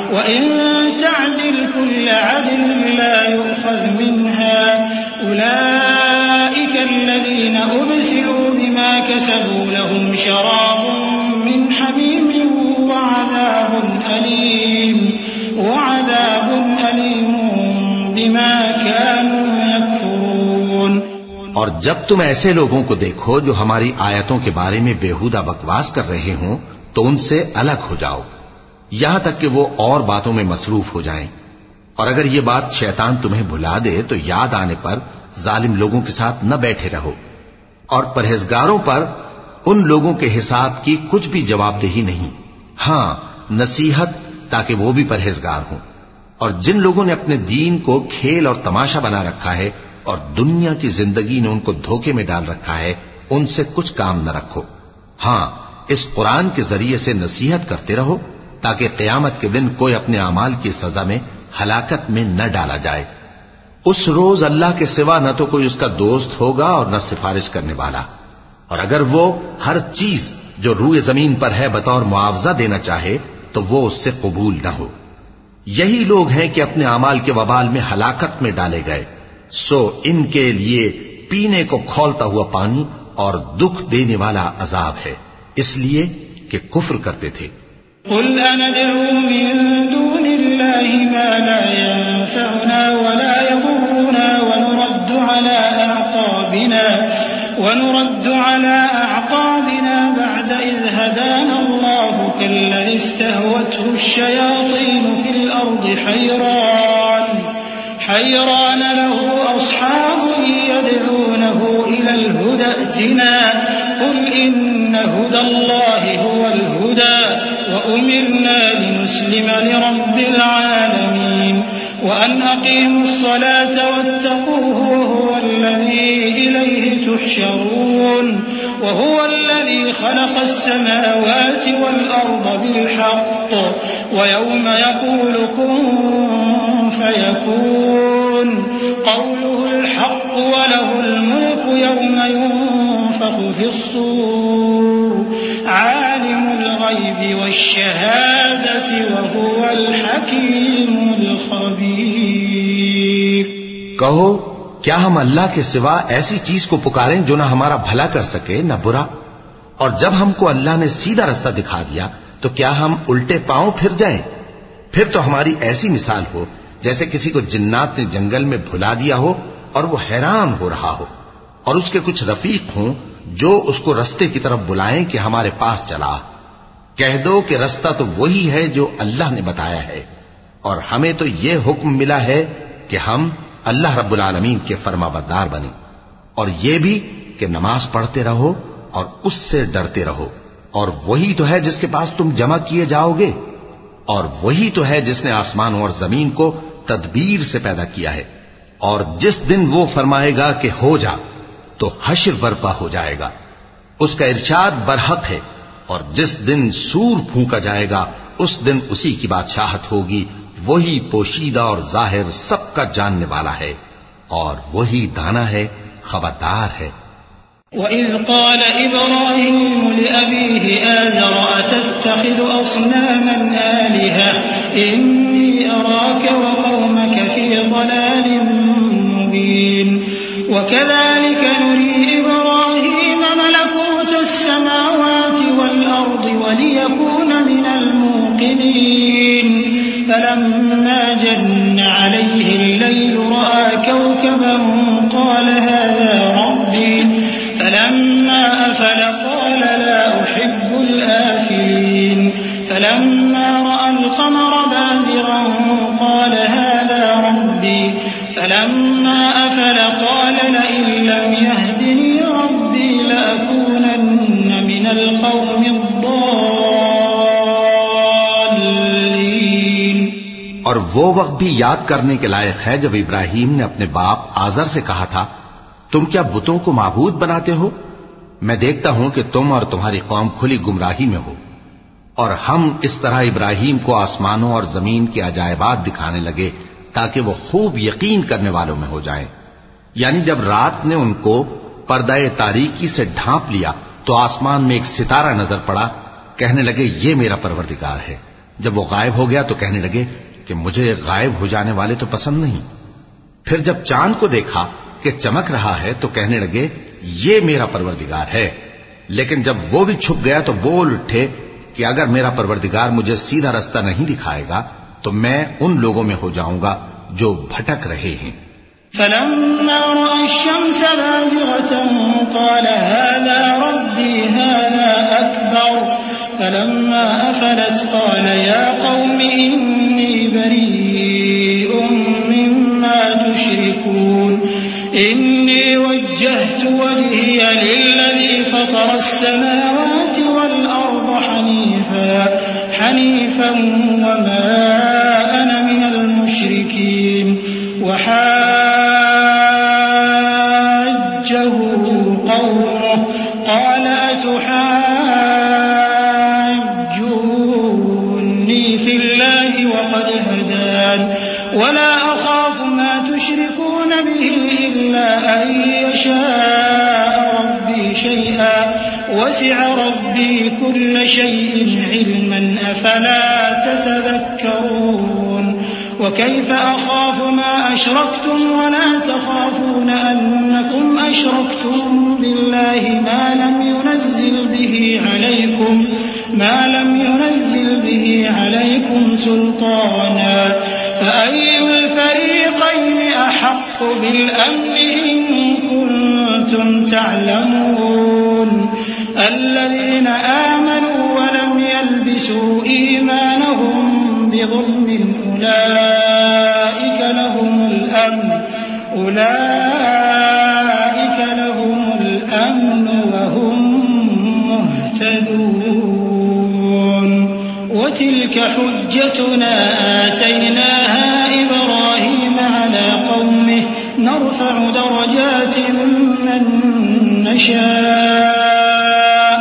وَإِن تَعْدِلْ كُلَّ عَدْلٍ لَّا يُؤْخَذْ مِنْهَا. أُولَٰئِكَ الَّذِينَ أُبْسِلُوا بِمَا كَسَبُوا لَهُمْ شَرَابٌ مِّنْ حَمِيمٍ وَعَذَابٌ أَلِيمٌ وَعَذَابٌ أَلِيمٌ بِمَا كَانُوا يَكْفُرُونَ. اور جب تم ایسے لوگوں کو دیکھو جو ہماری آیتوں کے بارے میں بیہودہ بکواس کر رہے ہوں تو ان سے الگ ہو جاؤ یہاں تک کہ وہ اور باتوں میں مصروف ہو جائیں. اور اگر یہ بات شیطان تمہیں بھلا دے تو یاد آنے پر ظالم لوگوں کے ساتھ نہ بیٹھے رہو. اور پرہیزگاروں پر ان لوگوں کے حساب کی کچھ بھی جواب دہی نہیں، ہاں نصیحت تاکہ وہ بھی پرہیزگار ہوں. اور جن لوگوں نے اپنے دین کو کھیل اور تماشا بنا رکھا ہے اور دنیا کی زندگی نے ان کو دھوکے میں ڈال رکھا ہے ان سے کچھ کام نہ رکھو. ہاں اس قرآن کے ذریعے سے نصیحت کرتے رہو تاکہ قیامت کے دن کوئی اپنے اعمال کی سزا میں ہلاکت میں نہ ڈالا جائے. اس روز اللہ کے سوا نہ تو کوئی اس کا دوست ہوگا اور نہ سفارش کرنے والا. اور اگر وہ ہر چیز جو روئے زمین پر ہے بطور معاوضہ دینا چاہے تو وہ اس سے قبول نہ ہو. یہی لوگ ہیں کہ اپنے اعمال کے وبال میں ہلاکت میں ڈالے گئے، سو ان کے لیے پینے کو کھولتا ہوا پانی اور دکھ دینے والا عذاب ہے، اس لیے کہ کفر کرتے تھے. قل أندعو من دون الله ما لا ينفعنا ولا يضرنا ونرد على أعقابنا ونرد على أعقابنا بعد إذ هدانا الله كالذي استهوته الشياطين في الأرض حيران حيران له أصحاب يدعونه إلى الهدى ائتنا قل إن هدى الله هو الهدى وأمرنا لنسلم لرب العالمين وأن أقيموا الصلاة واتقوه وهو الذي إليه تحشرون وهو الذي خلق السماوات والأرض بالحق ويوم يقول كن فيكون قوله الحق وله الملك يوم ينفخ في الصور عالم الغيب والشهادة وهو الحكيم الخبير. کہو کیا ہم اللہ کے سوا ایسی چیز کو پکاریں جو نہ ہمارا بھلا کر سکے نہ برا؟ اور جب ہم کو اللہ نے سیدھا رستہ دکھا دیا تو کیا ہم الٹے پاؤں پھر جائیں؟ پھر تو ہماری ایسی مثال ہو جیسے کسی کو جنات نے جنگل میں بھلا دیا ہو اور وہ حیران ہو رہا ہو، اور اس کے کچھ رفیق ہوں جو اس کو رستے کی طرف بلائیں کہ ہمارے پاس چلا. کہہ دو کہ رستہ تو وہی ہے جو اللہ نے بتایا ہے، اور ہمیں تو یہ حکم ملا ہے کہ ہم اللہ رب العالمین کے فرما بردار بنیں، اور یہ بھی کہ نماز پڑھتے رہو اور اس سے ڈرتے رہو، اور وہی تو ہے جس کے پاس تم جمع کیے جاؤ گے، اور وہی تو ہے جس نے آسمانوں اور زمین کو تدبیر سے پیدا کیا ہے، اور جس دن وہ فرمائے گا کہ ہو جا تو حشر برپا ہو جائے گا، اس کا ارشاد برحق ہے، اور جس دن سور پھونکا جائے گا اس دن اسی کی بادشاہت ہوگی، وہی پوشیدہ اور ظاہر سب کا جاننے والا ہے، اور وہی دانا ہے، خبردار ہے. وَإِذْ قَالَ إِبْرَاهِيمُ لِأَبِيهِ آزَرَ أَتَتَّخِذُ أَصْنَامًا آلِهَةً إِنِّي أَرَاكَ وَقَوْمَكَ فِي ضَلَالٍ مُّبِينٍ. وَكَذَلِكَ نُرِي إِبْرَاهِيمَ مَلَكُوتَ السَّمَاوَاتِ وَالْأَرْضِ وَلِيَكُونَ مِنَ الْمُوقِنِينَ. فلما جن عليه الليل رأى كوكبا قال هذا ربي فلما أفل قال لا أحب الآفلين. فلما رأى القمر بازغا قال هذا ربي فلما أفل قال لئن لم يهدني ربي لأكونن من القوم الضالين. اور وہ وقت بھی یاد کرنے کے لائق ہے جب ابراہیم نے اپنے باپ آزر سے کہا تھا تم کیا بتوں کو معبود بناتے ہو؟ میں دیکھتا ہوں کہ تم اور تمہاری قوم کھلی گمراہی میں ہو. اور ہم اس طرح ابراہیم کو آسمانوں اور زمین کے عجائبات دکھانے لگے تاکہ وہ خوب یقین کرنے والوں میں ہو جائیں. یعنی جب رات نے ان کو پردہ تاریکی سے ڈھانپ لیا تو آسمان میں ایک ستارہ نظر پڑا، کہنے لگے یہ میرا پروردگار ہے. جب وہ غائب ہو گیا تو کہنے لگے کہ مجھے غائب ہو جانے والے تو پسند نہیں. پھر جب چاند کو دیکھا کہ چمک رہا ہے تو کہنے لگے یہ میرا پروردگار ہے. لیکن جب وہ بھی چھپ گیا تو بول اٹھے کہ اگر میرا پروردگار مجھے سیدھا رستہ نہیں دکھائے گا تو میں ان لوگوں میں ہو جاؤں گا جو بھٹک رہے ہیں. فلما رأى الشمس بازغة قال هذا ربي هذا أكبر. فلما أفلت قال يا قوم إني بريء مما تشركون. إني وجهت وجهي للذي فطر السماوات والأرض حنيفا حنيفا وما أنا من المشركين. وحاجه قومه قال أتحاجوني في الله وقد هدان ولا أخاف ما تشركون به إلا أن يشاء ربي شيئا وسع ربي كل شيء علما أفلا تتذكرون. وكيف أخاف ما أشركتم ولا تخافون أنكم أشركتم بالله ما لم ينزل به عليكم ما لم ينزل به عليكم سلطانا. فأي الفريقين أحق بالأمن إن كنتم تعلمون. الذين آمنوا ولم يلبسوا إيمانهم بظلم أولئك لهم الأمن أولئك لهم الأمن وهم وتلك حجتنا آتيناها إبراهيم على قومه نرفع درجات من نشاء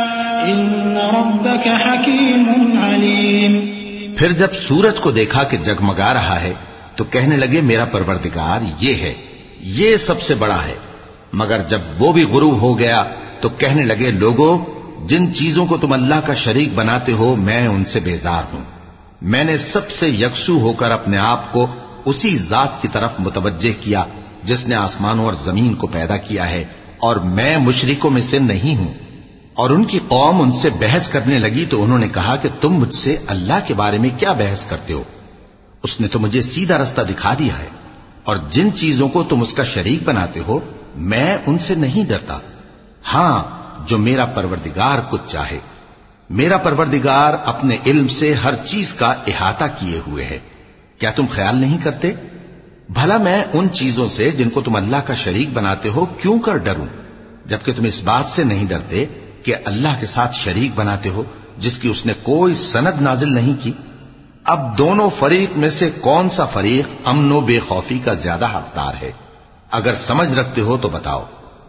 إن ربك حكيم عليم۔ پھر جب سورج کو دیکھا کہ جگمگا رہا ہے تو کہنے لگے میرا پروردگار یہ ہے، یہ سب سے بڑا ہے۔ مگر جب وہ بھی غروب ہو گیا تو کہنے لگے لوگوں، جن چیزوں کو تم اللہ کا شریک بناتے ہو میں ان سے بیزار ہوں۔ میں نے سب سے یکسو ہو کر اپنے آپ کو اسی ذات کی طرف متوجہ کیا جس نے آسمانوں اور زمین کو پیدا کیا ہے، اور میں مشرکوں میں سے نہیں ہوں۔ اور ان کی قوم ان سے بحث کرنے لگی تو انہوں نے کہا کہ تم مجھ سے اللہ کے بارے میں کیا بحث کرتے ہو؟ اس نے تو مجھے سیدھا رستہ دکھا دیا ہے، اور جن چیزوں کو تم اس کا شریک بناتے ہو میں ان سے نہیں ڈرتا، ہاں جو میرا پروردگار کچھ چاہے۔ میرا پروردگار اپنے علم سے ہر چیز کا احاطہ کیے ہوئے ہے۔ کیا تم خیال نہیں کرتے؟ بھلا میں ان چیزوں سے جن کو تم اللہ کا شریک بناتے ہو کیوں کر ڈروں، جبکہ تم اس بات سے نہیں ڈرتے کہ اللہ کے ساتھ شریک بناتے ہو جس کی اس نے کوئی سند نازل نہیں کی۔ اب دونوں فریق میں سے کون سا فریق امن و بے خوفی کا زیادہ حقدار ہے؟ اگر سمجھ رکھتے ہو تو بتاؤ۔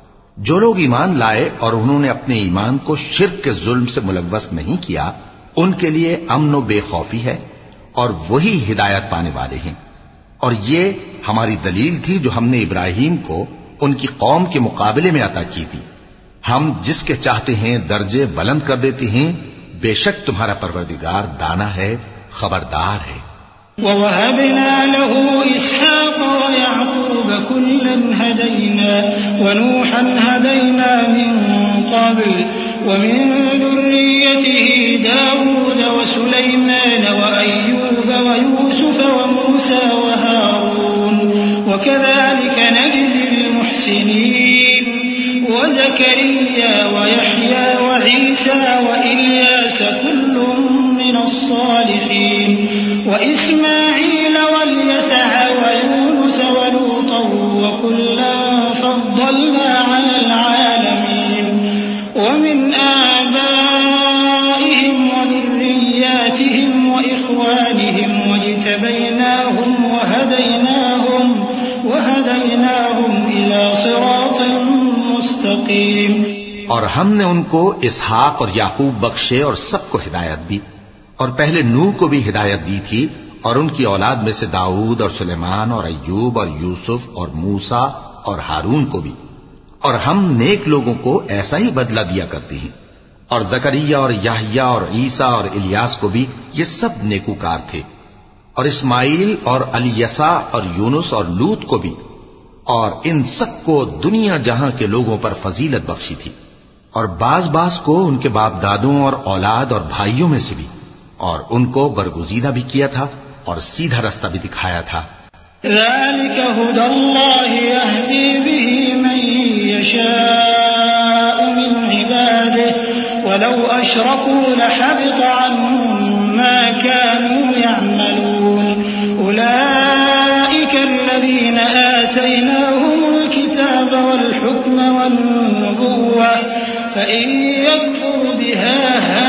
جو لوگ ایمان لائے اور انہوں نے اپنے ایمان کو شرک کے ظلم سے ملوث نہیں کیا ان کے لیے امن و بے خوفی ہے، اور وہی ہدایت پانے والے ہیں۔ اور یہ ہماری دلیل تھی جو ہم نے ابراہیم کو ان کی قوم کے مقابلے میں عطا کی تھی۔ ہم جس کے چاہتے ہیں درجے بلند کر دیتے ہیں، بے شک تمہارا پروردگار دانا ہے، خبردار ہے۔ وَوَهَبْنَا لَهُ إِسْحَاقَ وَيَعْقُوبَ كُلًّا هَدَيْنَا وَنُوحًا هَدَيْنَا مِن قَبْلُ وَمِن ذُرِّيَّتِهِ دَاوُودَ وَسُلَيْمَانَ وَأَيُّوبَ وَيُوسُفَ وَمُوسَى وَهَارُونَ وَكَذَلِكَ نَجْزِي الْمُحْسِنِينَ وَزَكَرِيَّا وَيَحْيَى وَعِيسَى وَإِلْيَاسَ كُلٌّ مِّنَ الصَّالِحِينَ وإسماعيل واليسع ويونس ولوطا وكلا فضلنا على العالمين ومن آبائهم وذرياتهم وإخوانهم واجتبيناهم وهديناهم وهديناهم إلى صراط مستقيم۔ اور ہم نے ان کو اسحاق اور یعقوب بخشے اور سب کو ہدایت دی، اور پہلے نوح کو بھی ہدایت دی تھی، اور ان کی اولاد میں سے داؤد اور سلیمان اور ایوب اور یوسف اور موسیٰ اور ہارون کو بھی، اور ہم نیک لوگوں کو ایسا ہی بدلہ دیا کرتے ہیں۔ اور زکریا اور یحییٰ اور عیسیٰ اور الیاس کو بھی، یہ سب نیکوکار تھے، اور اسماعیل اور الیسع اور یونس اور لوط کو بھی، اور ان سب کو دنیا جہاں کے لوگوں پر فضیلت بخشی تھی، اور بعض بعض کو ان کے باپ دادوں اور اولاد اور بھائیوں میں سے بھی، اور ان کو برگزیدہ بھی کیا تھا اور سیدھا رستہ بھی دکھایا تھا۔ ذلك هدى الله يهدي به من يشاء من عباده ولو أشركوا لحبط عنهم ما كانوا يعملون أولئك الذين آتيناهم الكتاب والحكم والنبوة فإن يكفر بها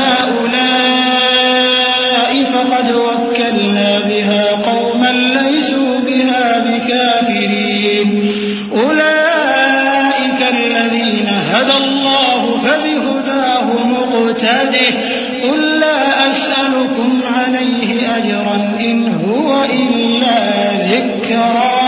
هؤلاء فقد وكلنا بها قوما ليسوا بها بكافرين أولئك الذين هدى الله فبهداه مقتده قل لا أسألكم عليه أجرا إن هو إلا ذكرى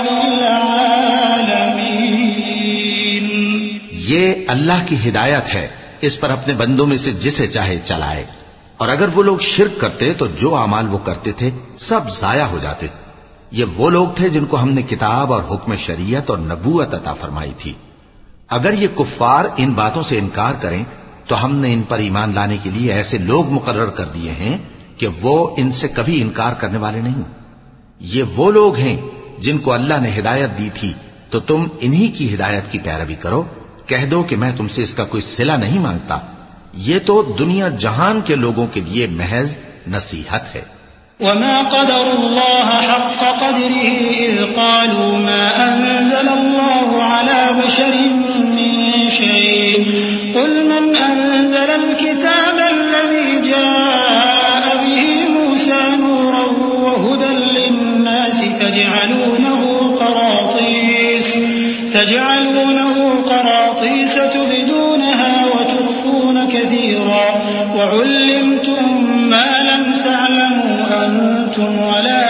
للعالمين۔ یہ اللہ کی ہدایت ہے، اس پر اپنے بندوں میں سے جسے چاہے چلائے، اور اگر وہ لوگ شرک کرتے تو جو اعمال وہ کرتے تھے سب ضائع ہو جاتے۔ یہ وہ لوگ تھے جن کو ہم نے کتاب اور حکم شریعت اور نبوت عطا فرمائی تھی۔ اگر یہ کفار ان باتوں سے انکار کریں تو ہم نے ان پر ایمان لانے کے لیے ایسے لوگ مقرر کر دیے ہیں کہ وہ ان سے کبھی انکار کرنے والے نہیں۔ یہ وہ لوگ ہیں جن کو اللہ نے ہدایت دی تھی، تو تم انہی کی ہدایت کی پیروی کرو۔ کہہ دو کہ میں تم سے اس کا کوئی صلہ نہیں مانگتا، یہ تو دنیا جہان کے لوگوں کے لیے محض نصیحت ہے۔ وما قدر الله حق قدره إذ قالوا ما أنزل الله على بشر من شيء قل من أنزل الكتاب الذي جاء به تجعلونه قراطيس تجعلونه قراطيس تبدونها وتخفون كثيرا وعلمتم ما لم تعلموا أنتم ولا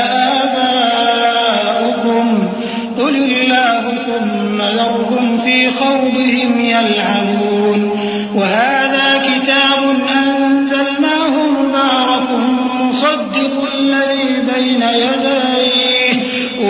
آباؤكم قل الله ثم ذرهم في خوضهم يلعبون وهذا كتاب أنزلناه مبارك مصدق الذي بين يديه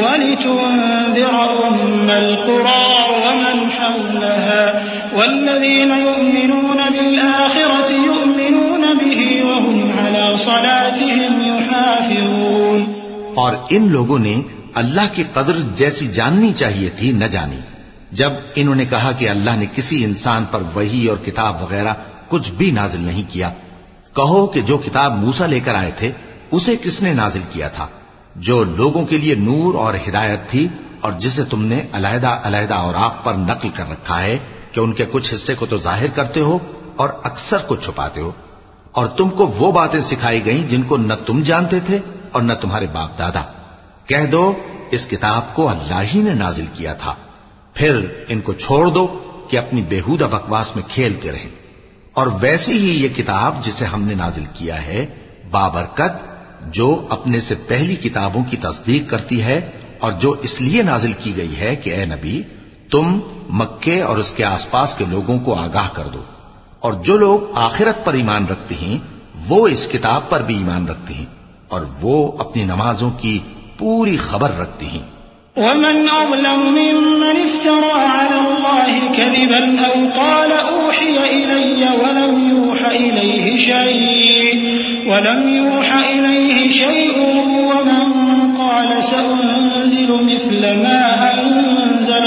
ولتنذر أم القرى ومن حولها والذين يؤمنون بالآخرة يؤمنون به وهم على صلاتهم يحافظون. اور ان لوگوں نے اللہ کی قدر جیسی جاننی چاہیے تھی نہ جانی جب انہوں نے کہا کہ اللہ نے کسی انسان پر وحی اور کتاب وغیرہ کچھ بھی نازل نہیں کیا. کہو کہ جو کتاب موسیٰ لے کر آئے تھے اسے کس نے نازل کیا تھا؟ جو لوگوں کے لیے نور اور ہدایت تھی اور جسے تم نے علیحدہ علیحدہ اوراق پر نقل کر رکھا ہے کہ ان کے کچھ حصے کو تو ظاہر کرتے ہو اور اکثر کو چھپاتے ہو. اور تم کو وہ باتیں سکھائی گئیں جن کو نہ تم جانتے تھے اور نہ تمہارے باپ دادا. کہہ دو اس کتاب کو اللہ ہی نے نازل کیا تھا. پھر ان کو چھوڑ دو کہ اپنی بیہودہ بکواس میں کھیلتے رہیں. اور ویسی ہی یہ کتاب جسے ہم نے نازل کیا ہے بابرکت جو اپنے سے پہلی کتابوں کی تصدیق کرتی ہے اور جو اس لیے نازل کی گئی ہے کہ اے نبی تم مکے اور اس کے آس پاس کے لوگوں کو آگاہ کر دو. اور جو لوگ آخرت پر ایمان رکھتے ہیں وہ اس کتاب پر بھی ایمان رکھتے ہیں اور وہ اپنی نمازوں کی پوری خبر رکھتے ہیں. ومن أظلم ممن افترى على الله كذبا أو قال أوحي إلي ولم يوحى إليه شيء ولم يوحى إليه شيء ومن قال سأنزل مثل ما أنزل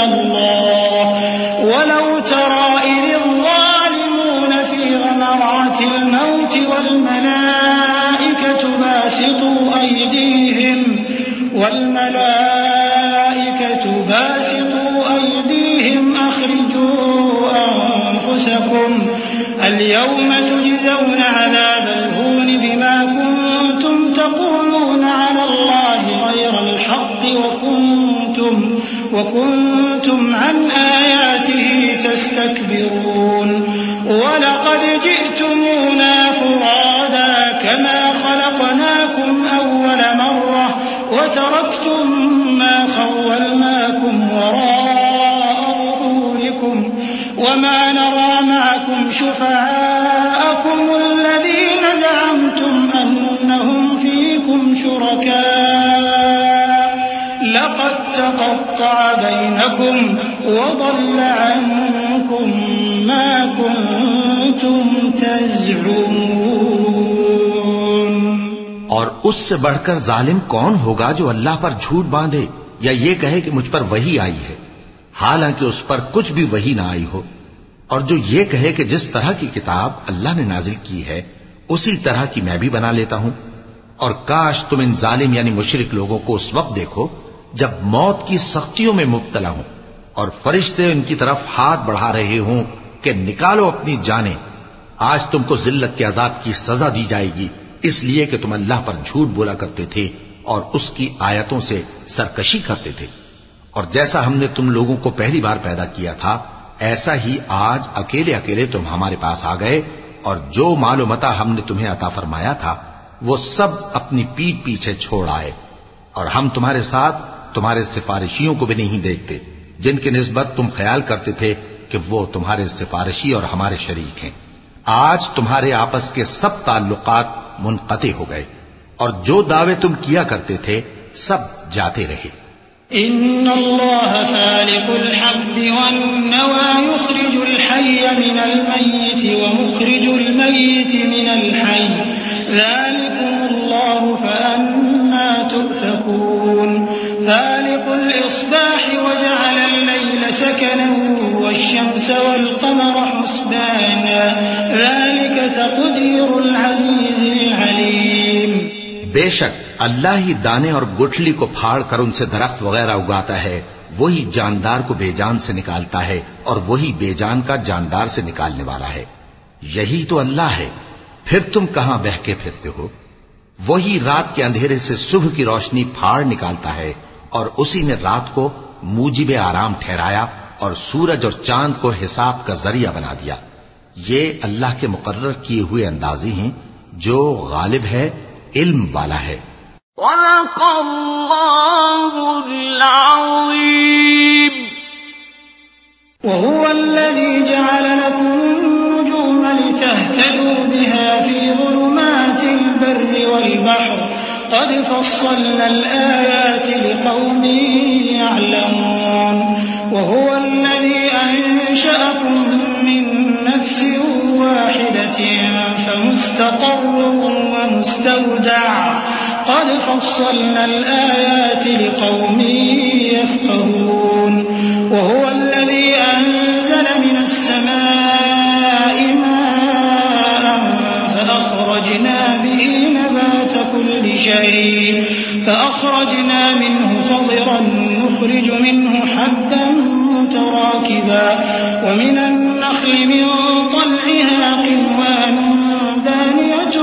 الله ولو ترى إذ الظالمون في غمرات الموت والملائكة باسطوا أيديهم والملائكة باسطوا أيديهم أخرجوا أنفسكم اليوم تجزون عذاب الهون بما كنتم تقولون على الله غير الحق وكنتم وكنتم عن آياته تستكبرون ولقد جئتمونا فرادا كما خلقناكم أول مرة وتركتم ما خولناكم وراء ظهوركم وما نرى معكم شفعاءكم الذين زعمتم أنهم فيكم شركاء لقد تقطع بينكم وضل عنكم ما كنتم تزعمون. اور اس سے بڑھ کر ظالم کون ہوگا جو اللہ پر جھوٹ باندھے یا یہ کہے کہ مجھ پر وحی آئی ہے حالانکہ اس پر کچھ بھی وحی نہ آئی ہو، اور جو یہ کہے کہ جس طرح کی کتاب اللہ نے نازل کی ہے اسی طرح کی میں بھی بنا لیتا ہوں. اور کاش تم ان ظالم یعنی مشرک لوگوں کو اس وقت دیکھو جب موت کی سختیوں میں مبتلا ہوں اور فرشتے ان کی طرف ہاتھ بڑھا رہے ہوں کہ نکالو اپنی جانیں. آج تم کو ذلت کے عذاب کی سزا دی جائے گی اس لیے کہ تم اللہ پر جھوٹ بولا کرتے تھے اور اس کی آیتوں سے سرکشی کرتے تھے. اور جیسا ہم نے تم لوگوں کو پہلی بار پیدا کیا تھا ایسا ہی آج اکیلے اکیلے تم ہمارے پاس آ گئے، اور جو مال و متاع ہم نے تمہیں عطا فرمایا تھا وہ سب اپنی پیٹھ پیچھے چھوڑ آئے، اور ہم تمہارے ساتھ تمہارے سفارشیوں کو بھی نہیں دیکھتے جن کی نسبت تم خیال کرتے تھے کہ وہ تمہارے سفارشی اور ہمارے شریک ہیں. آج تمہارے آپس کے سب تعلقات منقطع ہو گئے اور جو دعوے تم کیا کرتے تھے سب جاتے رہے. ان اللہ فالق الحب والنوى يخرج الحي من الميت ومخرج الميت من الحي ذلكم الله فأنا تؤفكون. فالق الإصباح وجعل الليل سكنا والشمس والقمر حسبانا ذلك تقدير العزيز العليم. بے شک اللہ ہی دانے اور گٹھلی کو پھاڑ کر ان سے درخت وغیرہ اگاتا ہے، وہی جاندار کو بے جان سے نکالتا ہے اور وہی بے جان کا جاندار سے نکالنے والا ہے. یہی تو اللہ ہے، پھر تم کہاں بہکے پھرتے ہو؟ وہی رات کے اندھیرے سے صبح کی روشنی پھاڑ نکالتا ہے اور اسی نے رات کو موجب آرام ٹھہرایا اور سورج اور چاند کو حساب کا ذریعہ بنا دیا. یہ اللہ کے مقرر کیے ہوئے اندازے ہیں جو غالب ہے، علم والا ہے. صدق اللہ العظیم. وهو الذي جعل لكم النجوم لتهتدوا بها في ظلمات البر والبحر قد فصلنا الآيات لقوم يعلمون. وهو الذي أنشأكم من نفس واحدة فمستقر ومستودع قد فصلنا الآيات لقوم يفقهون. وهو الذي أنزل من السماء ماء فأخرجنا به نبات كل شيء فأخرجنا منه خضرا نخرج منه حبا متراكبا ومن النخل من طلعها قنوان دانية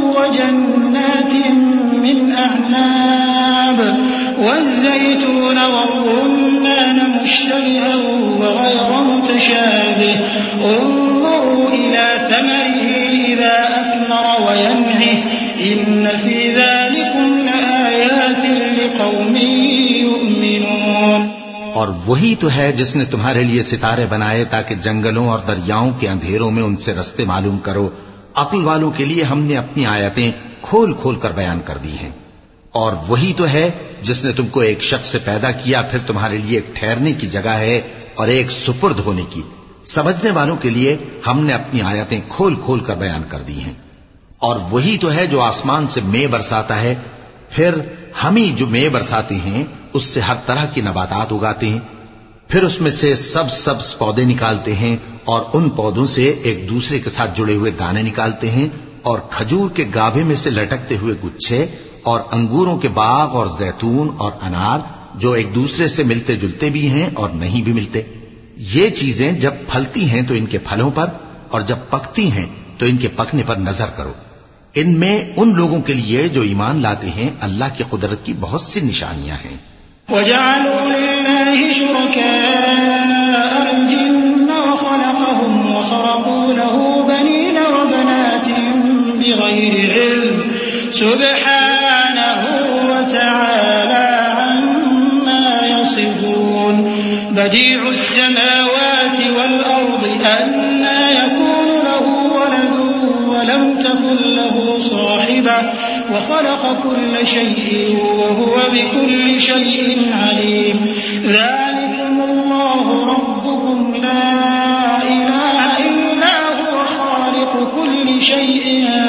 وجنات من أعناب والزيتون والرمان مشتبها وغير متشابه انظروا إلى ثمره إذا أثمر وينعه إن في ذلكم لآيات لقوم يؤمنون. اور وہی تو ہے جس نے تمہارے لیے ستارے بنائے تاکہ جنگلوں اور دریاؤں کے اندھیروں میں ان سے رستے معلوم کرو. عقل والوں کے لیے ہم نے اپنی آیتیں کھول کھول کر بیان کر دی ہیں. اور وہی تو ہے جس نے تم کو ایک شخص سے پیدا کیا، پھر تمہارے لیے ایک ٹھہرنے کی جگہ ہے اور ایک سپرد ہونے کی. سمجھنے والوں کے لیے ہم نے اپنی آیتیں کھول کھول کر بیان کر دی ہیں. اور وہی تو ہے جو آسمان سے مے برساتا ہے، پھر ہم ہی جو مے برساتے ہیں اس سے ہر طرح کی نباتات اگاتے ہیں، پھر اس میں سے سب سبز پودے نکالتے ہیں اور ان پودوں سے ایک دوسرے کے ساتھ جڑے ہوئے دانے نکالتے ہیں اور کھجور کے گاھے میں سے لٹکتے ہوئے گچھے اور انگوروں کے باغ اور زیتون اور انار جو ایک دوسرے سے ملتے جلتے بھی ہیں اور نہیں بھی ملتے. یہ چیزیں جب پھلتی ہیں تو ان کے پھلوں پر اور جب پکتی ہیں تو ان کے پکنے پر نظر کرو. ان میں ان لوگوں کے لیے جو ایمان لاتے ہیں اللہ کی قدرت کی بہت سی نشانیاں ہیں. وَجَعَلُوا لِلَّهِ شُرَكَاءَ الْجِنَّ وَخَلَقَهُمْ وَخَرَقُوا لَهُ بَنِينَ وَبَنَاتٍ بِغَيْرِ عِلْمٍ سُبْحَانَهُ وَتَعَالَى عَمَّا يَصِفُونَ. بَدِيعُ السَّمَاوَاتِ وَالْأَرْضِ أَنَّى يَكُونُ لَهُ وَلَدٌ وَلَمْ تَكُنْ لَهُ صَاحِبَةٌ وَخَلَقَ كُلَّ شَيْءٍ وَهُوَ بِكُلِّ شَيْءٍ عَلِيمٌ. ذَلِكُمُ اللَّهُ رَبُّكُمْ لَا إِلَٰهَ إِلَّا هُوَ خَالِقُ كُلِّ شَيْءٍ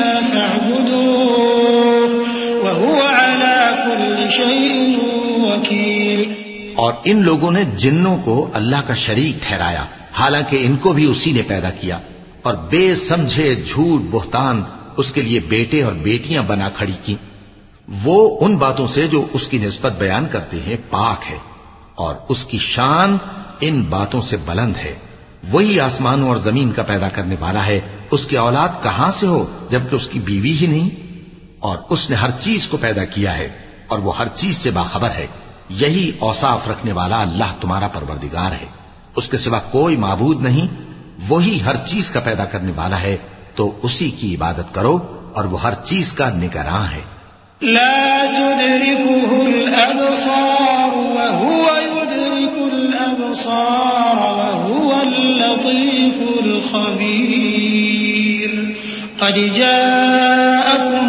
فَاعْبُدُوهُ وَهُوَ عَلَى كُلِّ شَيْءٍ وَكِيلٌ. اور ان لوگوں نے جنوں کو اللہ کا شریک ٹھہرایا حالانکہ ان کو بھی اسی نے پیدا کیا، اور بے سمجھے جھوٹ بہتان اس کے لیے بیٹے اور بیٹیاں بنا کھڑی کی. وہ ان باتوں سے جو اس کی نسبت بیان کرتے ہیں پاک ہے، اور اس کی شان ان باتوں سے بلند ہے. وہی آسمانوں اور زمین کا پیدا کرنے والا ہے. اس کی اولاد کہاں سے ہو جبکہ اس کی بیوی ہی نہیں؟ اور اس نے ہر چیز کو پیدا کیا ہے اور وہ ہر چیز سے باخبر ہے. یہی اوصاف رکھنے والا اللہ تمہارا پروردگار ہے، اس کے سوا کوئی معبود نہیں. وہی ہر چیز کا پیدا کرنے والا ہے تو اسی کی عبادت کرو اور وہ ہر چیز کا نگراں ہے. لا تدركه الأبصار وهو يدرك الأبصار وهو اللطيف الخبير. قد جاءكم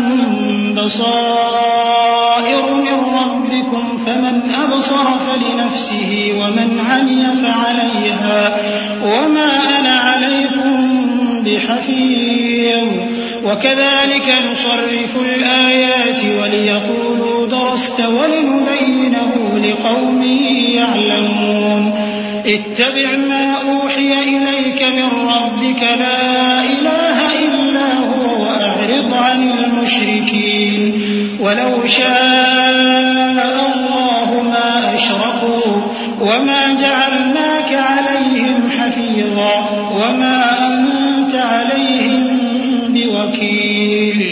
بصائر من ربكم فمن أبصر فلنفسه ومن عمي فعليها وما أنا عليكم بحفيظ. وكذلك نصرف الآيات وليقولوا درست ولنبينه لقوم يعلمون. اتبع ما أوحي إليك من ربك لا إله إلا هو وأعرض عن المشركين. ولو شاء الله ما أشركوا وما جعلناك عليهم حفيظا وما أنت عليهم بوكيل.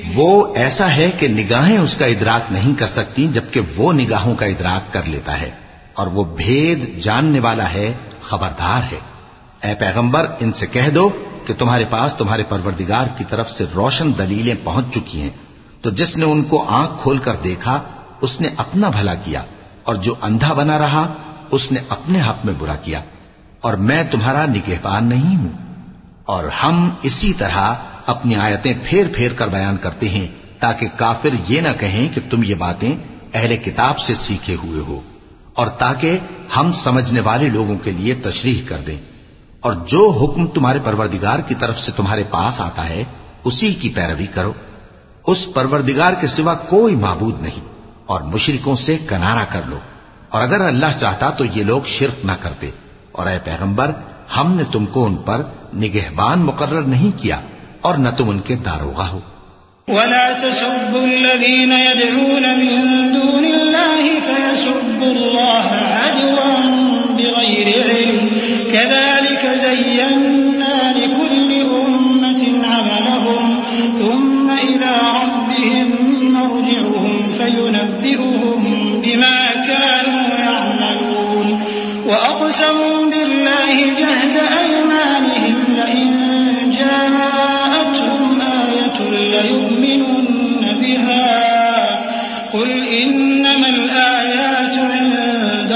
وہ ایسا ہے کہ نگاہیں اس کا ادراک نہیں کر سکتی جبکہ وہ نگاہوں کا ادراک کر لیتا ہے، اور وہ بھید جاننے والا ہے، خبردار ہے۔ اے پیغمبر ان سے کہہ دو کہ تمہارے پاس تمہارے پروردگار کی طرف سے روشن دلیلیں پہنچ چکی ہیں، تو جس نے ان کو آنکھ کھول کر دیکھا اس نے اپنا بھلا کیا، اور جو اندھا بنا رہا اس نے اپنے حق میں برا کیا، اور میں تمہارا نگہبان نہیں ہوں۔ اور ہم اسی طرح اپنی آیتیں پھیر پھیر کر بیان کرتے ہیں تاکہ کافر یہ نہ کہیں کہ تم یہ باتیں اہل کتاب سے سیکھے ہوئے ہو، اور تاکہ ہم سمجھنے والے لوگوں کے لیے تشریح کر دیں۔ اور جو حکم تمہارے پروردگار کی طرف سے تمہارے پاس آتا ہے اسی کی پیروی کرو، اس پروردگار کے سوا کوئی معبود نہیں، اور مشرکوں سے کنارہ کر لو، اور اگر اللہ چاہتا تو یہ لوگ شرک نہ کرتے۔ اور اے پیغمبر ہم نے تم کو ان پر نگہبان مقرر نہیں کیا اور نہ تم ان کے داروغہ ہو۔ ولا تسبوا الذين يدعون من دون الله فيسبوا الله عدوا بغير علم كذلك زينا لكل أمة عملهم ثم إلى ربهم مرجعهم فينبئهم بما كانوا يعملون وأقسموا بالله جهد أيمانهم لئن جاءتهم آية ليؤمنن بها قل إنما الآيات عند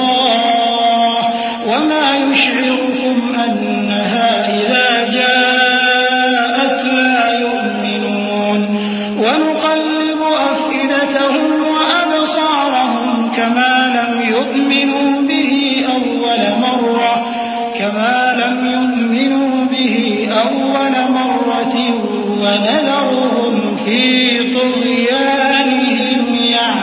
الله وما يشعركم أنها إذا جاءت لا يؤمنون ونقلب أفئدتهم وأبصارهم كما لم يؤمنوا به أول مرة كما لم يؤمنوا به أول مرة وَنَذَرُهُمْ فِي طُغْيَانِهِمْ